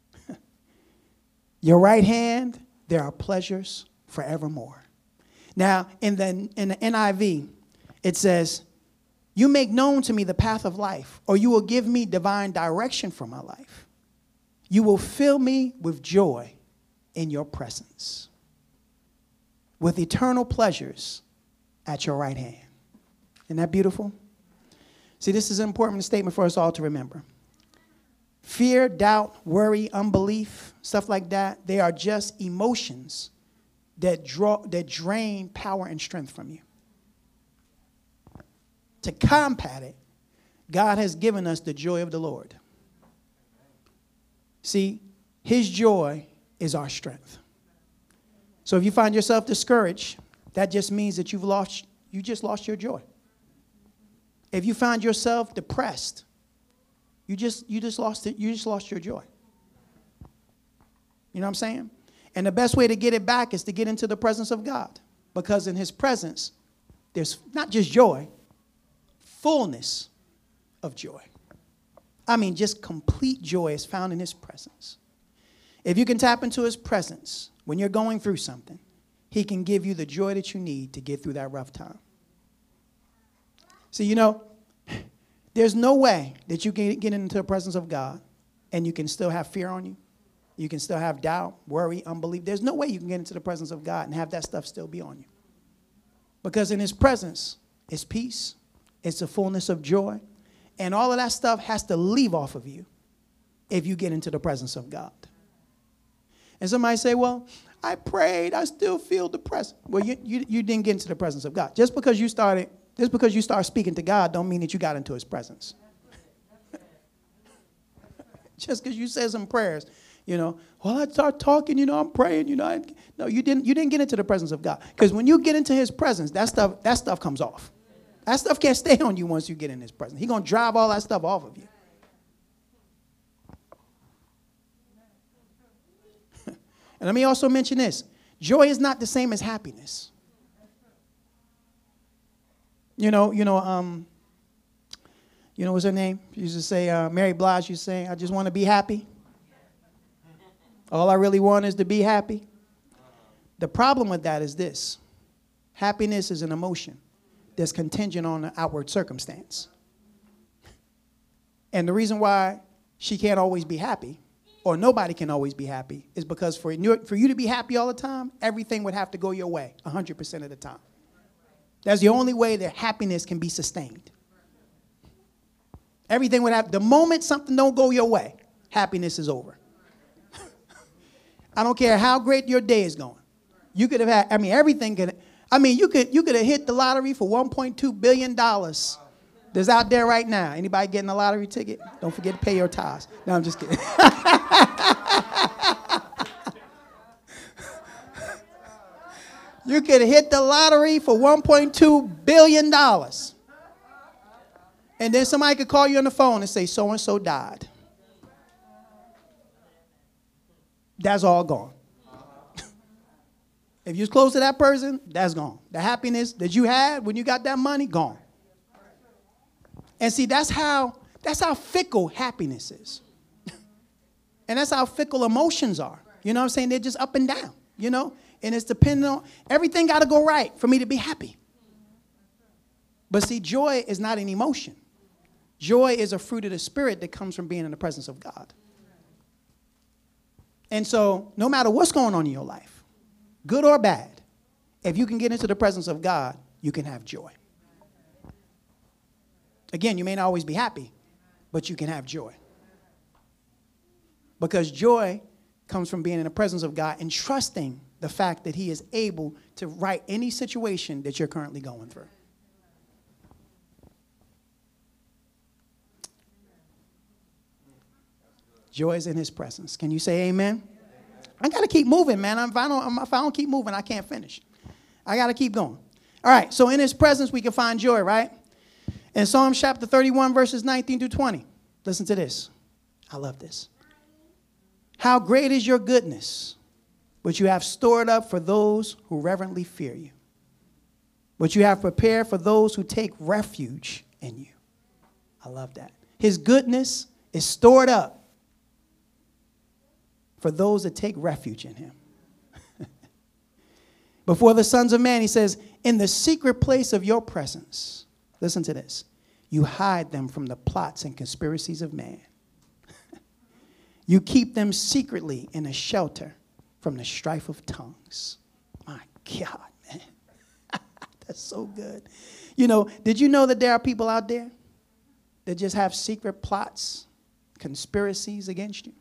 Your right hand, there are pleasures forevermore. Now, in the, in the N I V, it says, You make known to me the path of life, or you will give me divine direction for my life. You will fill me with joy in your presence, with eternal pleasures at your right hand. Isn't that beautiful? See, this is an important statement for us all to remember. Fear, doubt, worry, unbelief, stuff like that, they are just emotions that draw, that drain power and strength from you. To combat it, God has given us the joy of the Lord. See, his joy is our strength. So if you find yourself discouraged, that just means that you've lost, you just lost your joy. If you find yourself depressed, you just you just lost it, you just lost your joy. You know what I'm saying? And the best way to get it back is to get into the presence of God. Because in his presence, there's not just joy, fullness of joy. I mean, just complete joy is found in his presence. If you can tap into his presence when you're going through something, he can give you the joy that you need to get through that rough time. See, you know, there's no way that you can get into the presence of God and you can still have fear on you. You can still have doubt, worry, unbelief. There's no way you can get into the presence of God and have that stuff still be on you. Because in his presence is peace. It's the fullness of joy. And all of that stuff has to leave off of you if you get into the presence of God. And somebody say, well, I prayed, I still feel depressed. Well, you, you, you didn't get into the presence of God. Just because you started, just because you start speaking to God don't mean that you got into his presence. Just because you said some prayers, you know, well, I start talking, you know, I'm praying, you know. I, no, you didn't, you didn't get into the presence of God. Because when you get into his presence, that stuff, that stuff comes off. That stuff can't stay on you once you get in his presence. He's going to drive all that stuff off of you. And let me also mention this. Joy is not the same as happiness. You know, you know, um, you know what's her name? She used to say, uh, Mary Blige used to say, I just want to be happy. All I really want is to be happy. The problem with that is this. Happiness is an emotion that's contingent on an outward circumstance. And the reason why she can't always be happy, or nobody can always be happy, is because for you, for you to be happy all the time, everything would have to go your way one hundred percent of the time. That's the only way that happiness can be sustained. Everything would have, the moment something don't go your way, happiness is over. I don't care how great your day is going. You could have had, I mean, everything could, I mean, you could you could have hit the lottery for one point two billion dollars that's out there right now. Anybody getting a lottery ticket? Don't forget to pay your tithes. No, I'm just kidding. You could hit the lottery for one point two billion dollars. And then somebody could call you on the phone and say, so-and-so died. That's all gone. If you was close to that person, that's gone. The happiness that you had when you got that money, gone. And see, that's how, that's how fickle happiness is. And that's how fickle emotions are. You know what I'm saying? They're just up and down, you know? And it's dependent on, everything got to go right for me to be happy. But see, joy is not an emotion. Joy is a fruit of the Spirit that comes from being in the presence of God. And so no matter what's going on in your life, good or bad, if you can get into the presence of God, you can have joy. Again, you may not always be happy, but you can have joy. Because joy comes from being in the presence of God and trusting the fact that he is able to right any situation that you're currently going through. Joy is in his presence. Can you say amen? I got to keep moving, man. If I, don't, if I don't keep moving, I can't finish. I got to keep going. All right, so in his presence, we can find joy, right? In Psalm chapter thirty-one, verses nineteen through twenty. Listen to this. I love this. How great is your goodness, which you have stored up for those who reverently fear you, which you have prepared for those who take refuge in you. I love that. His goodness is stored up for those that take refuge in him. Before the sons of man, he says, in the secret place of your presence, listen to this, you hide them from the plots and conspiracies of man. You keep them secretly in a shelter from the strife of tongues. My God, man. That's so good. You know, did you know that there are people out there that just have secret plots, conspiracies against you?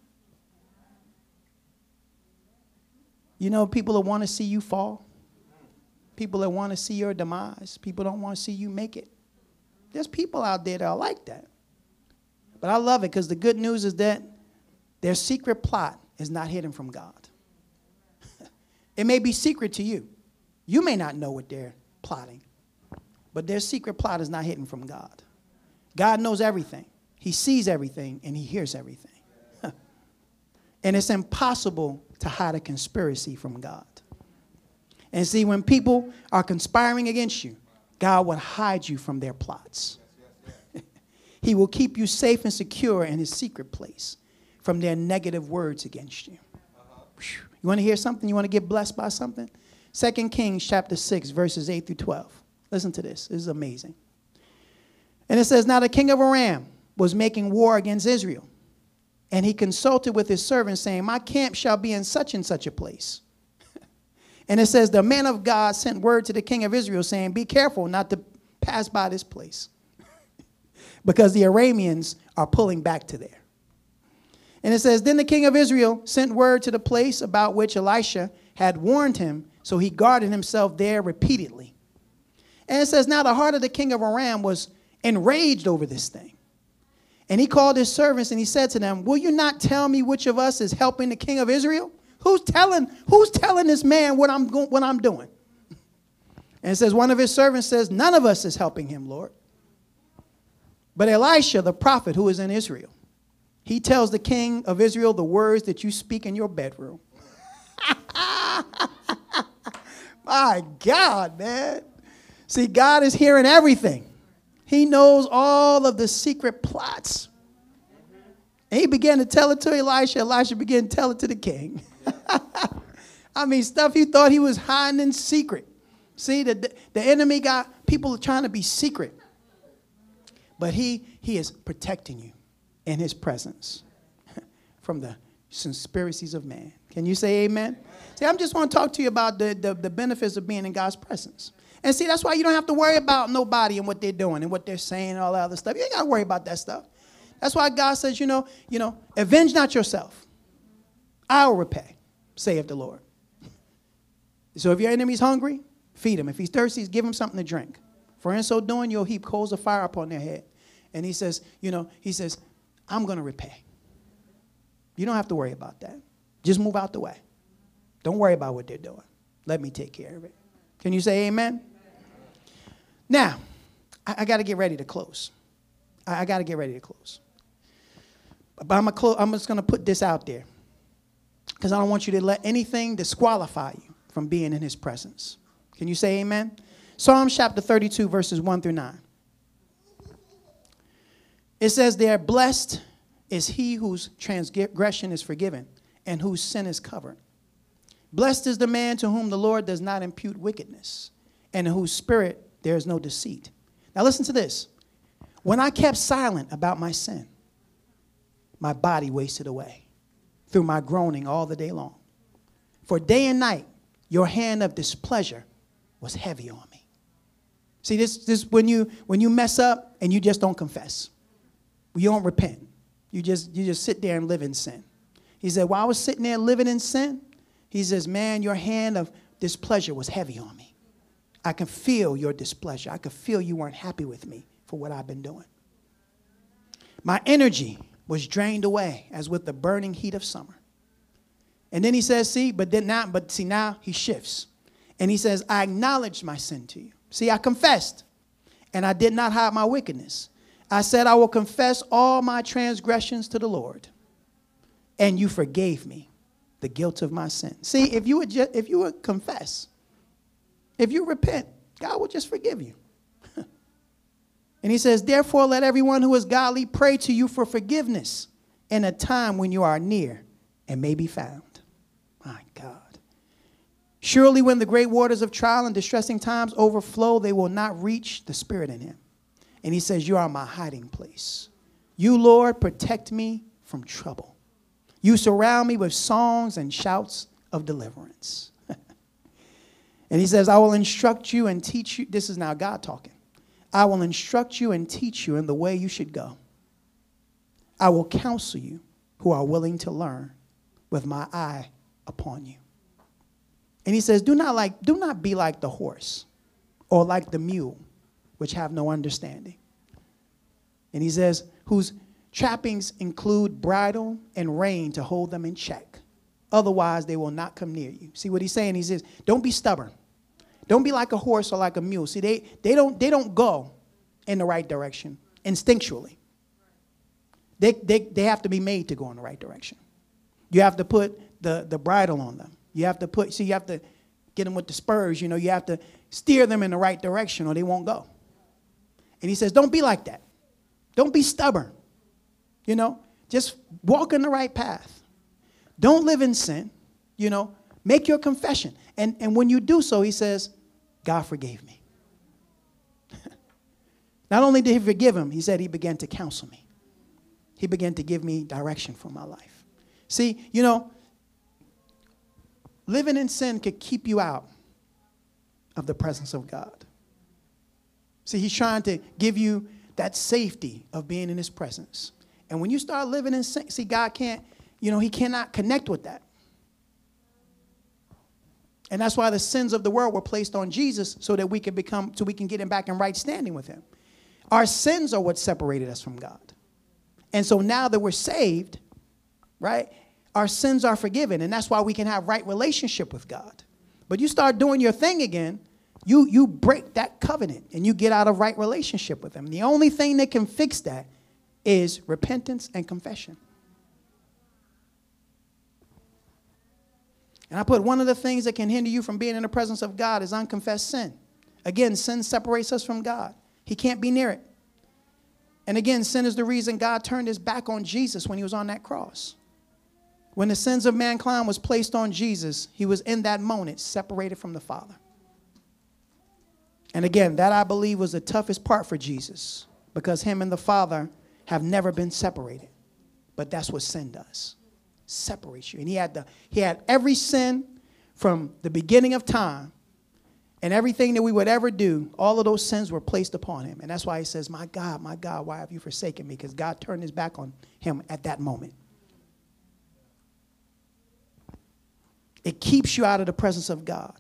You know, people that want to see you fall. People that want to see your demise. People don't want to see you make it. There's people out there that are like that. But I love it because the good news is that their secret plot is not hidden from God. It may be secret to you. You may not know what they're plotting. But their secret plot is not hidden from God. God knows everything. He sees everything and he hears everything. And it's impossible to hide a conspiracy from God. And see, when people are conspiring against you, God will hide you from their plots. He will keep you safe and secure in his secret place from their negative words against you. You want to hear something? You want to get blessed by something? Second Kings chapter six, verses eight through twelve. Listen to this. This is amazing. And it says, now the king of Aram was making war against Israel. And he consulted with his servants, saying, my camp shall be in such and such a place. And it says, the man of God sent word to the king of Israel, saying, be careful not to pass by this place, because the Arameans are pulling back to there. And it says, then the king of Israel sent word to the place about which Elisha had warned him, so he guarded himself there repeatedly. And it says, now the heart of the king of Aram was enraged over this thing. And he called his servants and he said to them, will you not tell me which of us is helping the king of Israel? Who's telling, who's telling this man what I'm, what I'm doing? And it says, one of his servants says, none of us is helping him, Lord. But Elisha, the prophet who is in Israel, he tells the king of Israel the words that you speak in your bedroom. My God, man. See, God is hearing everything. He knows all of the secret plots. And he began to tell it to Elisha. Elisha began to tell it to the king. I mean, stuff he thought he was hiding in secret. See, the, the enemy got people trying to be secret. But he, he is protecting you in his presence from the conspiracies of man. Can you say amen? Amen. See, I'm just want to talk to you about the, the, the benefits of being in God's presence. And see, that's why you don't have to worry about nobody and what they're doing and what they're saying and all that other stuff. You ain't got to worry about that stuff. That's why God says, you know, you know, avenge not yourself. I will repay, saith the Lord. So if your enemy's hungry, feed him. If he's thirsty, give him something to drink. For in so doing, you'll heap coals of fire upon their head. And he says, you know, he says, I'm going to repay. You don't have to worry about that. Just move out the way. Don't worry about what they're doing. Let me take care of it. Can you say amen? Now, I, I got to get ready to close. I, I got to get ready to close. But I'm, a clo- I'm just going to put this out there because I don't want you to let anything disqualify you from being in his presence. Can you say amen? Psalm chapter thirty-two, verses one through nine. It says there, blessed is he whose transgression is forgiven and whose sin is covered. Blessed is the man to whom the Lord does not impute wickedness and in whose spirit there is no deceit. Now listen to this. When I kept silent about my sin, my body wasted away through my groaning all the day long. For day and night, your hand of displeasure was heavy on me. See, this this when you when you mess up and you just don't confess. You don't repent. You just you just sit there and live in sin. He said, while I was sitting there living in sin, he says, man, your hand of displeasure was heavy on me. I can feel your displeasure. I could feel you weren't happy with me for what I've been doing. My energy was drained away as with the burning heat of summer. And then he says, see, but then now, but see now he shifts. And he says, I acknowledged my sin to you. See, I confessed, and I did not hide my wickedness. I said, I will confess all my transgressions to the Lord, and you forgave me the guilt of my sin. See, if you would just, if you would confess, if you repent, God will just forgive you. And he says, therefore, let everyone who is godly pray to you for forgiveness in a time when you are near and may be found. My God. Surely when the great waters of trial and distressing times overflow, they will not reach the Spirit in him. And he says, you are my hiding place. You, Lord, protect me from trouble. You surround me with songs and shouts of deliverance. And he says, I will instruct you and teach you. This is now God talking. I will instruct you and teach you in the way you should go. I will counsel you who are willing to learn with my eye upon you. And he says, do not like, do not be like the horse or like the mule, which have no understanding. And he says, whose trappings include bridle and rein to hold them in check. Otherwise, they will not come near you. See what he's saying? He says, don't be stubborn. Don't be like a horse or like a mule. See, they, they, don't, they don't go in the right direction instinctually. They, they, they have to be made to go in the right direction. You have to put the, the bridle on them. You have to put, see, you have to get them with the spurs. You know, you have to steer them in the right direction or they won't go. And he says, don't be like that. Don't be stubborn. You know, just walk in the right path. Don't live in sin. You know, make your confession. And, and when you do so, he says, God forgave me. Not only did he forgive him, he said he began to counsel me. He began to give me direction for my life. See, you know, living in sin could keep you out of the presence of God. See, he's trying to give you that safety of being in his presence. And when you start living in sin, see, God can't, you know, he cannot connect with that. And that's why the sins of the world were placed on Jesus so that we can become, so we can get him back in right standing with him. Our sins are what separated us from God. And so now that we're saved, right, our sins are forgiven. And that's why we can have right relationship with God. But you start doing your thing again, you, you break that covenant and you get out of right relationship with him. The only thing that can fix that is repentance and confession. And I put one of the things that can hinder you from being in the presence of God is unconfessed sin. Again, sin separates us from God. He can't be near it. And again, sin is the reason God turned his back on Jesus when he was on that cross. When the sins of mankind was placed on Jesus, he was in that moment separated from the Father. And again, that I believe was the toughest part for Jesus, because him and the Father have never been separated. But that's what sin does. Separates you. And he had the he had every sin from the beginning of time, and everything that we would ever do, all of those sins were placed upon him. And that's why he says, my God, my God, why have you forsaken me? Because God turned his back on him at that moment. It keeps you out of the presence of God.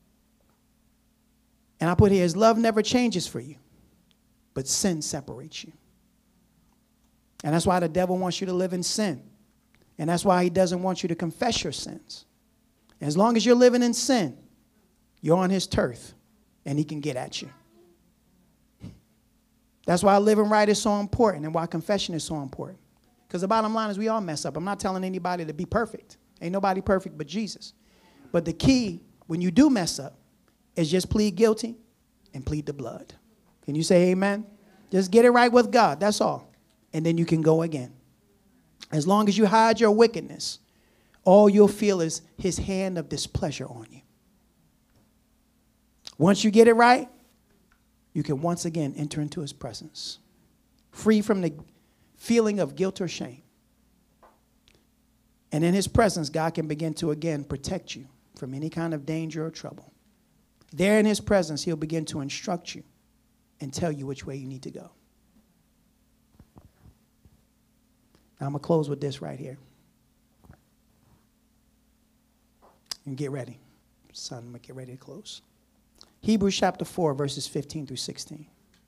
And I put here, his love never changes for you, but sin separates you. And that's why the devil wants you to live in sin. And that's why he doesn't want you to confess your sins. And as long as you're living in sin, you're on his turf, and he can get at you. That's why living right is so important, and why confession is so important. Because the bottom line is we all mess up. I'm not telling anybody to be perfect. Ain't nobody perfect but Jesus. But the key, when you do mess up, is just plead guilty and plead the blood. Can you say amen? Just get it right with God. That's all. And then you can go again. As long as you hide your wickedness, all you'll feel is his hand of displeasure on you. Once you get it right, you can once again enter into his presence, free from the feeling of guilt or shame. And in his presence, God can begin to again protect you from any kind of danger or trouble. There in his presence, he'll begin to instruct you and tell you which way you need to go. Now, I'm going to close with this right here. And get ready. Son, I'm going to get ready to close. Hebrews chapter four, verses fifteen through sixteen.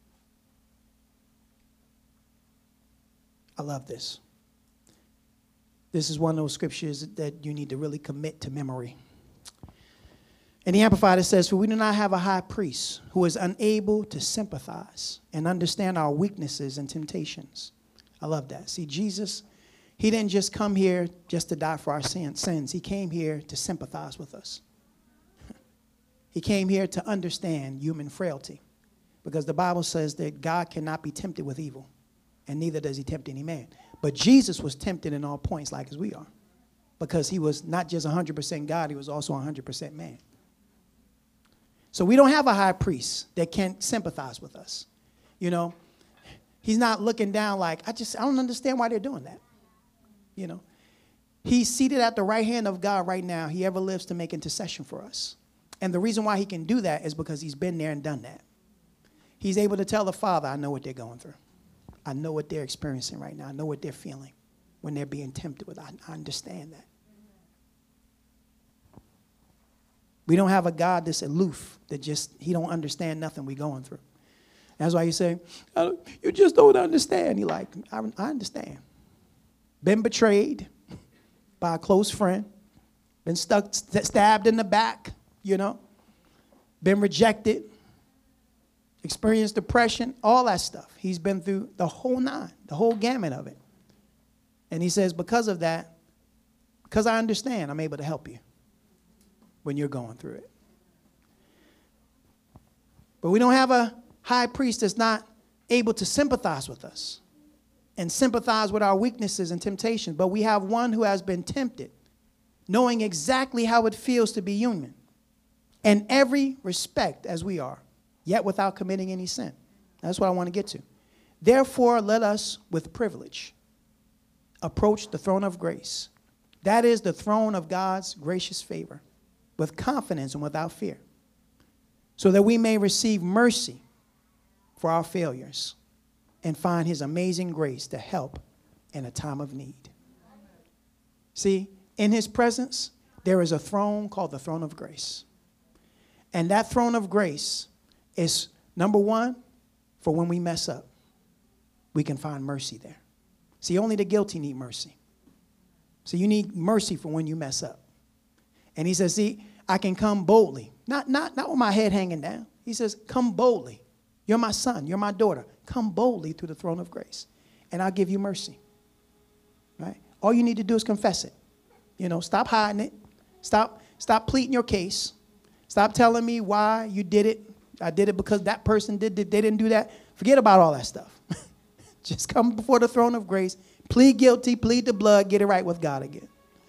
I love this. This is one of those scriptures that you need to really commit to memory. In the Amplified, it says, for we do not have a high priest who is unable to sympathize and understand our weaknesses and temptations. I love that. See, Jesus, he didn't just come here just to die for our sins. He came here to sympathize with us. He came here to understand human frailty, because the Bible says that God cannot be tempted with evil, and neither does he tempt any man. But Jesus was tempted in all points like as we are, because he was not just one hundred percent God, he was also one hundred percent man. So we don't have a high priest that can sympathize with us. You know, he's not looking down like, I just, I don't understand why they're doing that. You know, he's seated at the right hand of God right now. He ever lives to make intercession for us. And the reason why he can do that is because he's been there and done that. He's able to tell the Father, I know what they're going through. I know what they're experiencing right now. I know what they're feeling when they're being tempted with. I, I understand that. We don't have a God that's aloof, that just, he don't understand nothing we're going through. That's why you say, oh, you just don't understand. He like, I, I understand. Been betrayed by a close friend. Been stuck, st- stabbed in the back, you know. Been rejected. Experienced depression, all that stuff. He's been through the whole nine, the whole gamut of it. And he says, because of that, because I understand, I'm able to help you when you're going through it. But we don't have a high priest that's not able to sympathize with us and sympathize with our weaknesses and temptations. But we have one who has been tempted, knowing exactly how it feels to be human, in every respect as we are, yet without committing any sin. That's what I want to get to. Therefore, let us with privilege approach the throne of grace. That is the throne of God's gracious favor, with confidence and without fear, so that we may receive mercy for our failures and find his amazing grace to help in a time of need. See, in his presence, there is a throne called the throne of grace. And that throne of grace is, number one, for when we mess up, we can find mercy there. See, only the guilty need mercy. So you need mercy for when you mess up. And he says, see, I can come boldly. Not, not, not with my head hanging down. He says, come boldly. You're my son. You're my daughter. Come boldly through the throne of grace, and I'll give you mercy. Right? All you need to do is confess it. You know, stop hiding it. Stop, stop pleading your case. Stop telling me why you did it. I did it because that person did it. They didn't do that. Forget about all that stuff. Just come before the throne of grace. Plead guilty. Plead the blood. Get it right with God again.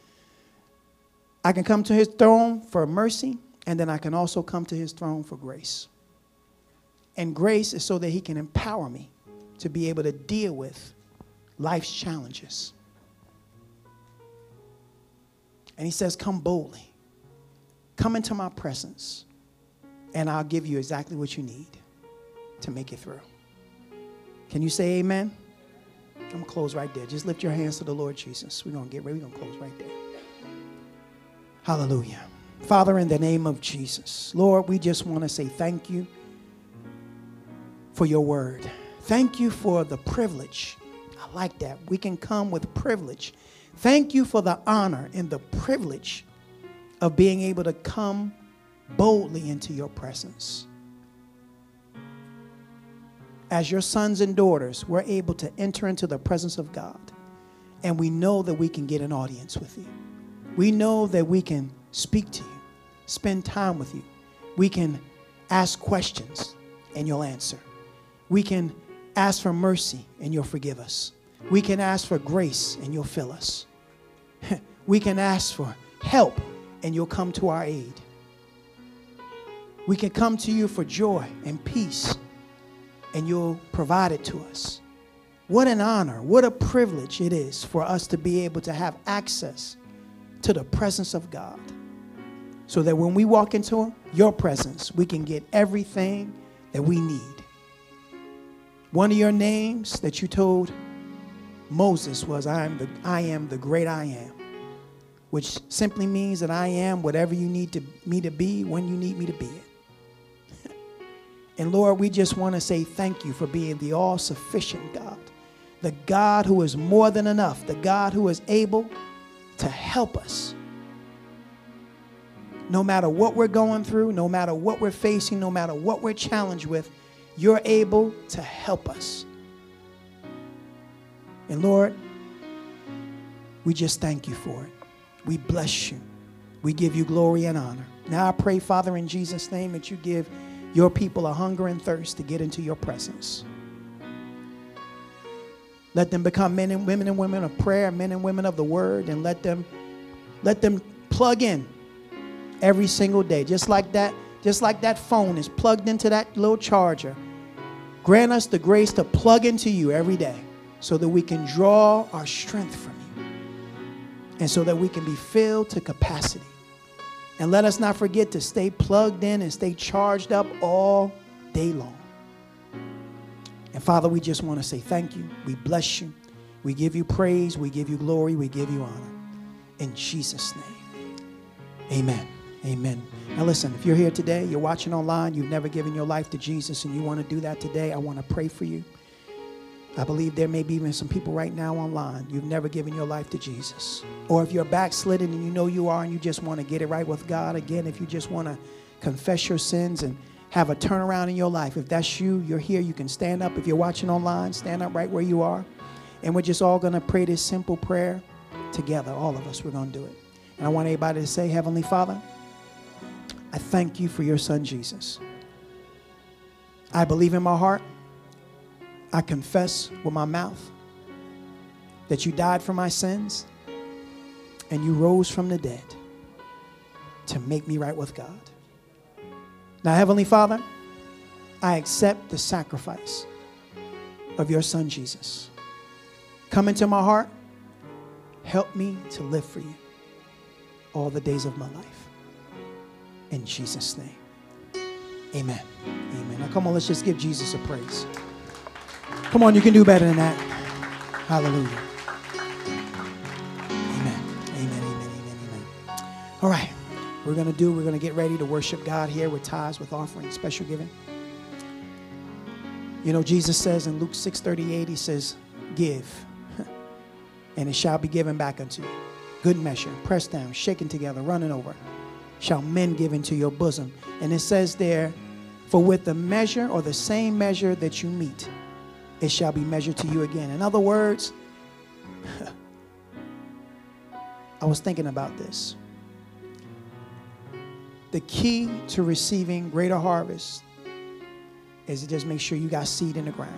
I can come to his throne for mercy, and then I can also come to his throne for grace. And grace is so that he can empower me to be able to deal with life's challenges. And he says, come boldly. Come into my presence, and I'll give you exactly what you need to make it through. Can you say amen? I'm going to close right there. Just lift your hands to the Lord Jesus. We're going to get ready. We're going to close right there. Hallelujah. Father, in the name of Jesus, Lord, we just want to say thank you for your word. Thank you for the privilege. I like that. We can come with privilege. Thank you for the honor and the privilege of being able to come boldly into your presence. As your sons and daughters, we're able to enter into the presence of God, and we know that we can get an audience with you. We know that we can speak to you, spend time with you. We can ask questions, and you'll answer. We can ask for mercy, and you'll forgive us. We can ask for grace, and you'll fill us. We can ask for help, and you'll come to our aid. We can come to you for joy and peace, and you'll provide it to us. What an honor, what a privilege it is for us to be able to have access to the presence of God, so that when we walk into your presence, we can get everything that we need. One of your names that you told Moses was, I am the, I am the great I am, which simply means that I am whatever you need to, me to be when you need me to be it. And Lord, we just want to say thank you for being the all-sufficient God, the God who is more than enough, the God who is able to help us. No matter what we're going through, no matter what we're facing, no matter what we're challenged with, you're able to help us. And Lord, we just thank you for it. We bless you. We give you glory and honor. Now I pray, Father, in Jesus' name, that you give your people a hunger and thirst to get into your presence. Let them become men and women and women of prayer, men and women of the word, and let them, let them plug in every single day. Just like that, just like that phone is plugged into that little charger. Grant us the grace to plug into you every day so that we can draw our strength from you and so that we can be filled to capacity. And let us not forget to stay plugged in and stay charged up all day long. And Father, we just want to say thank you. We bless you. We give you praise. We give you glory. We give you honor. In Jesus' name, amen. Amen. Now listen, if you're here today, you're watching online, you've never given your life to Jesus, and you want to do that today, I want to pray for you. I believe there may be even some people right now online, you've never given your life to Jesus. Or if you're backslidden and you know you are and you just want to get it right with God, again, if you just want to confess your sins and have a turnaround in your life, if that's you, you're here, you can stand up. If you're watching online, stand up right where you are. And we're just all going to pray this simple prayer together. All of us, we're going to do it. And I want everybody to say, Heavenly Father, I thank you for your son, Jesus. I believe in my heart, I confess with my mouth that you died for my sins and you rose from the dead to make me right with God. Now, Heavenly Father, I accept the sacrifice of your son, Jesus. Come into my heart. Help me to live for you all the days of my life. In Jesus' name, amen. Amen. Now, come on, let's just give Jesus a praise. Come on, you can do better than that. Hallelujah. All right. We're going to do, we're going to get ready to worship God here with tithes, with offering, special giving. You know, Jesus says in Luke six thirty-eight, he says, give, and it shall be given back unto you. Good measure, pressed down, shaken together, running over, shall men give into your bosom. And it says there, for with the measure or the same measure that you meet, it shall be measured to you again. In other words, I was thinking about this. The key to receiving greater harvest is to just make sure you got seed in the ground.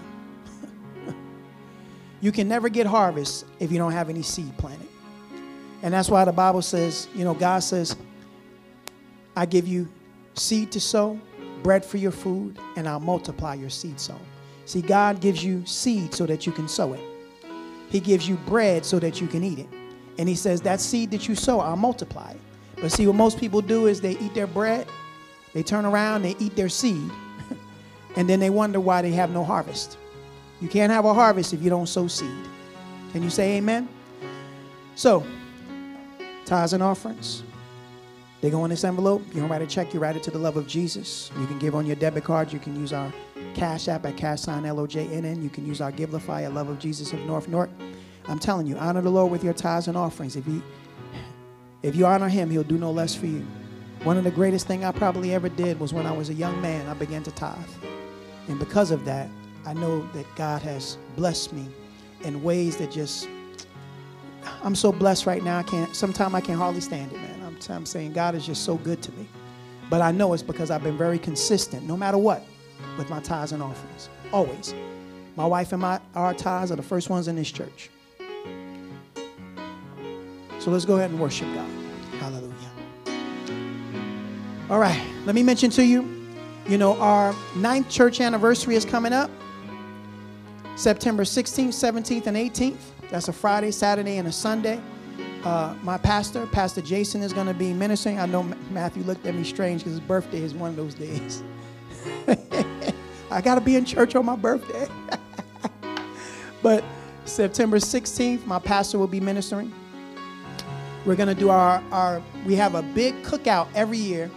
You can never get harvest if you don't have any seed planted. And that's why the Bible says, you know, God says, I give you seed to sow, bread for your food, and I'll multiply your seed sown. See, God gives you seed so that you can sow it. He gives you bread so that you can eat it. And he says, that seed that you sow, I'll multiply it. But see, what most people do is they eat their bread, they turn around, they eat their seed, and then they wonder why they have no harvest. You can't have a harvest if you don't sow seed. Can you say amen? So, tithes and offerings, they go in this envelope. You don't write a check, you write it to the love of Jesus. You can give on your debit card. You can use our Cash App at cash sign L O J N N. You can use our Givelify at Love of Jesus of North Newark. I'm telling you, honor the Lord with your tithes and offerings. If you If you honor him, he'll do no less for you. One of the greatest things I probably ever did was when I was a young man, I began to tithe. And because of that, I know that God has blessed me in ways that just, I'm so blessed right now. I can't, sometimes I can hardly stand it, man. I'm, I'm saying God is just so good to me. But I know it's because I've been very consistent, no matter what, with my tithes and offerings. Always. My wife and my, our tithes are the first ones in this church. So let's go ahead and worship God. Hallelujah. All right. Let me mention to you, you know, our ninth church anniversary is coming up. September sixteenth, seventeenth, and eighteenth. That's a Friday, Saturday, and a Sunday. Uh, my pastor, Pastor Jason, is going to be ministering. I know Matthew looked at me strange because his birthday is one of those days. I got to be in church on my birthday. But September sixteenth, my pastor will be ministering. We're going to do our, our, we have a big cookout every year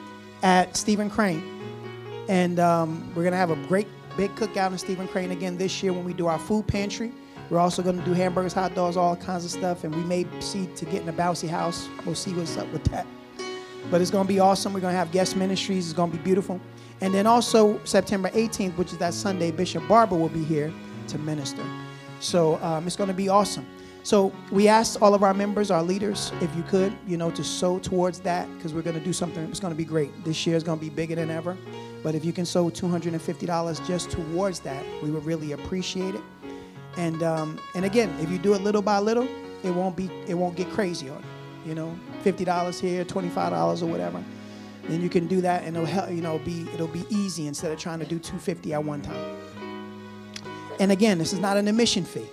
at Stephen Crane. And um, we're going to have a great big cookout in Stephen Crane again this year when we do our food pantry. We're also going to do hamburgers, hot dogs, all kinds of stuff. And we may see to get in a bouncy house. We'll see what's up with that. But it's going to be awesome. We're going to have guest ministries. It's going to be beautiful. And then also September eighteenth, which is that Sunday, Bishop Barber will be here to minister. So um, it's going to be awesome. So we asked all of our members, our leaders, if you could, you know, to sow towards that because we're going to do something. It's going to be great. This year is going to be bigger than ever. But if you can sow two hundred fifty dollars just towards that, we would really appreciate it. And um, and again, if you do it little by little, it won't be it won't get crazy on you. You know, fifty dollars here, twenty-five dollars or whatever. Then you can do that, and it'll help. You know, be it'll be easy instead of trying to do two hundred fifty dollars at one time. And again, this is not an admission fee.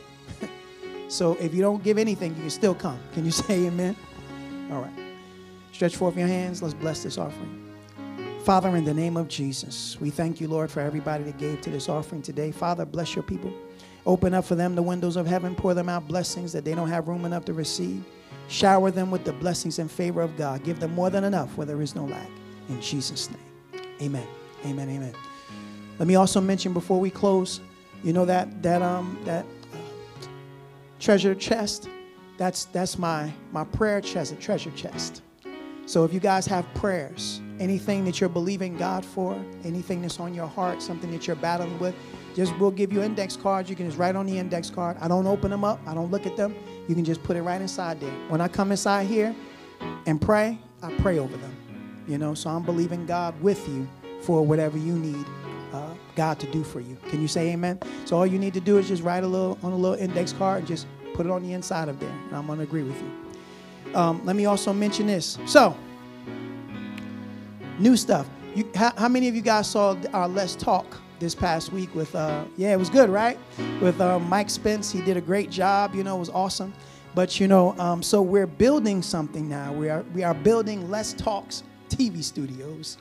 So if you don't give anything, you can still come. Can you say amen? All right. Stretch forth your hands. Let's bless this offering. Father, in the name of Jesus, we thank you, Lord, for everybody that gave to this offering today. Father, bless your people. Open up for them the windows of heaven. Pour them out blessings that they don't have room enough to receive. Shower them with the blessings and favor of God. Give them more than enough where there is no lack. In Jesus' name, amen. Amen, amen. Let me also mention before we close, you know that that um that uh, treasure chest, that's that's my my prayer chest, a treasure chest. So if you guys have prayers, anything that you're believing God for, anything that's on your heart, something that you're battling with, just we'll give you index cards. You can just write on the index card. I don't open them up. I don't look at them. You can just put it right inside there. When I come inside here and pray, I pray over them. You know, so I'm believing God with you for whatever you need uh, God to do for you. Can you say amen? So all you need to do is just write a little on a little index card and just put it on the inside of there. And I'm going to agree with you. Um, let me also mention this. So, new stuff. You, how, how many of you guys saw our Let's Talk this past week with, uh, yeah, it was good, right? With uh, Mike Spence. He did a great job. You know, it was awesome. But, you know, um, so we're building something now. We are, we are building Let's Talks T V studios.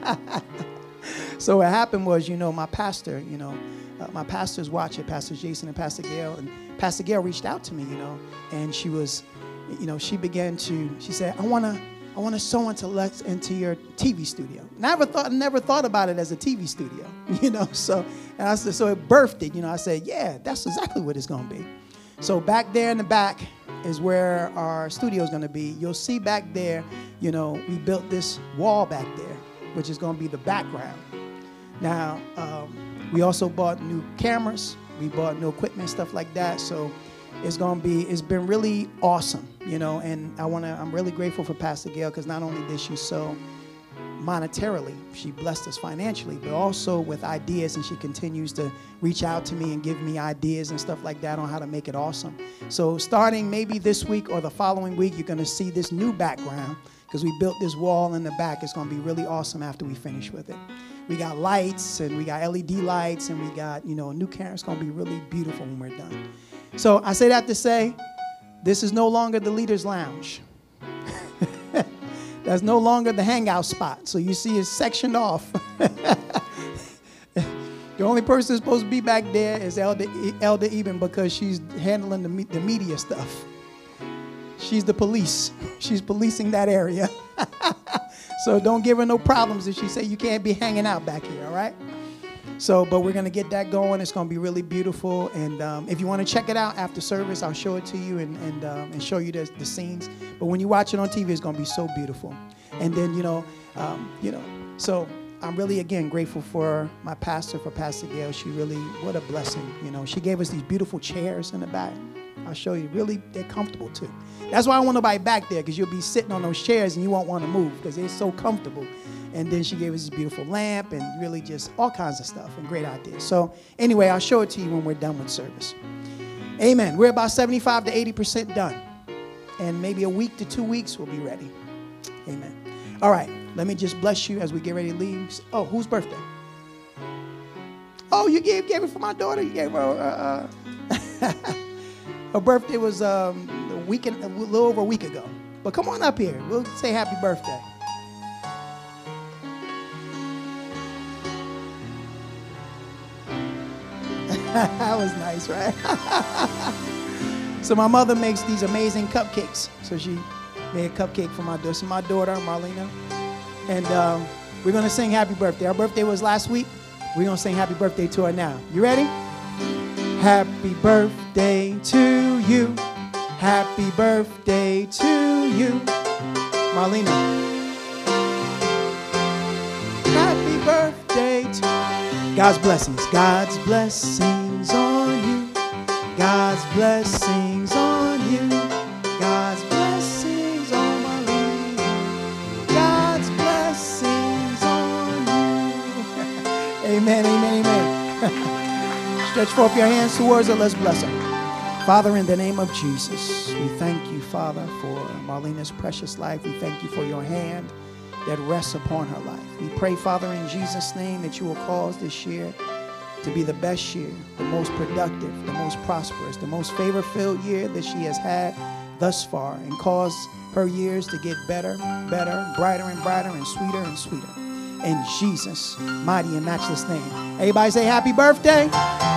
So what happened was, you know, my pastor, you know, uh, my pastors watch it, Pastor Jason and Pastor Gail. And Pastor Gail reached out to me, you know, and she was, you know, she began to, she said, I want to, I want to sow into Lex into your T V studio. Never thought, never thought about it as a T V studio, you know. So, and I said, so it birthed it, you know. I said, yeah, that's exactly what it's gonna be. So back there in the back is where our studio is gonna be. You'll see back there, you know, we built this wall back there, which is gonna be the background. Now, um, we also bought new cameras. We bought new equipment, stuff like that. So it's gonna be, it's been really awesome, you know, and I wanna, I'm really grateful for Pastor Gail, because not only did she sow monetarily, she blessed us financially, but also with ideas, and she continues to reach out to me and give me ideas and stuff like that on how to make it awesome. So starting maybe this week or the following week, you're gonna see this new background, because we built this wall in the back. It's gonna be really awesome after we finish with it. We got lights, and we got L E D lights, and we got, you know, a new camera. It's gonna be really beautiful when we're done. So I say that to say, this is no longer the leader's lounge. That's no longer the hangout spot. So you see it's sectioned off. The only person that's supposed to be back there is Elder, Elder Eben, because she's handling the, me the media stuff. She's the police. She's policing that area. So don't give her no problems if she say you can't be hanging out back here, all right? So, but we're going to get that going. It's going to be really beautiful. And um, if you want to check it out after service, I'll show it to you and, and, um, and show you the, the scenes. But when you watch it on T V, it's going to be so beautiful. And then, you know, um, you know, so I'm really, again, grateful for my pastor, for Pastor Gail. She really, what a blessing. You know, she gave us these beautiful chairs in the back. I'll show you. Really, they're comfortable, too. That's why I don't want nobody back there, because you'll be sitting on those chairs and you won't want to move, because they're so comfortable. And then she gave us this beautiful lamp and really just all kinds of stuff and great ideas. So anyway, I'll show it to you when we're done with service. Amen. We're about seventy-five to eighty percent done. And maybe a week to two weeks, we'll be ready. Amen. All right. Let me just bless you as we get ready to leave. Oh, whose birthday? Oh, you gave, gave it for my daughter? You gave her, uh, uh, her birthday was um, a, week and, a little over a week ago. But come on up here. We'll say happy birthday. That was nice, right? So my mother makes these amazing cupcakes. So she made a cupcake for my daughter, my daughter, Marlena. And um, we're going to sing happy birthday. Our birthday was last week. We're going to sing happy birthday to her now. You ready? Happy birthday to you. Happy birthday to you. Marlena. Happy birthday to you. God's blessings. God's blessings on you. God's blessings on you. God's blessings on Marlena. God's blessings on you. Amen, amen, amen. Stretch forth your hands towards her. Let's bless her. Father, in the name of Jesus, we thank you, Father, for Marlena's precious life. We thank you for your hand that rests upon her life. We pray, Father, in Jesus' name, that you will cause this year to be the best year, the most productive, the most prosperous, the most favor-filled year that she has had thus far, and cause her years to get better, better, brighter and brighter, and sweeter and sweeter. In Jesus' mighty and matchless name. Everybody say happy birthday.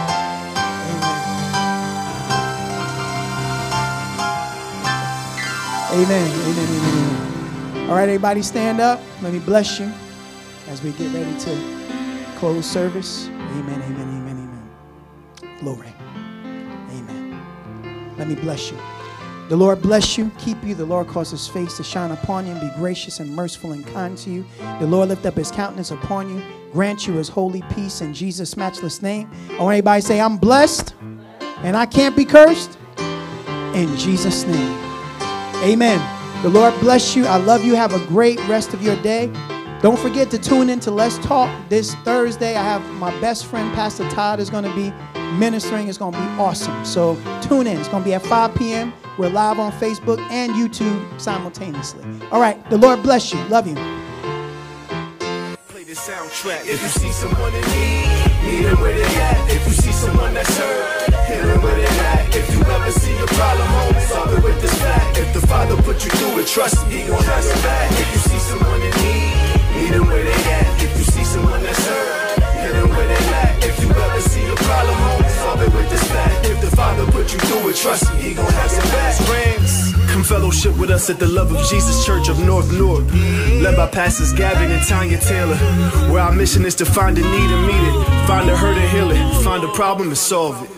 Amen. Amen, amen, amen. All right, everybody stand up. Let me bless you as we get ready to close service. Amen, amen, amen, amen. Glory. Amen. Let me bless you. The Lord bless you, keep you. The Lord cause his face to shine upon you and be gracious and merciful and kind to you. The Lord lift up his countenance upon you, grant you his holy peace in Jesus' matchless name. I want everybody to say, I'm blessed and I can't be cursed. In Jesus' name. Amen. The Lord bless you. I love you. Have a great rest of your day. Don't forget to tune in to Let's Talk this Thursday. I have my best friend, Pastor Todd, is going to be ministering. It's going to be awesome. So tune in. It's going to be at five p m We're live on Facebook and YouTube simultaneously. All right. The Lord bless you. Love you. Play the soundtrack. If you see someone in need, meet them where they at. If you see someone that's hurt, hit them where they at. If you ever see a problem, home, solve it with this fact. If the Father put you through it, trust me, he gon' have your back. If you see someone in need, meet them where they at. If you see someone that's hurt, hit them where they at. If you ever see a problem, home, solve it with this fact. If the Father put you you through it, trust me, he gon' have your back. Friends, come fellowship with us at the Love of Jesus Church of North Newark, led by Pastors Gavin and Tanya Taylor, where our mission is to find a need and meet it, find a hurt and heal it, find a problem and solve it.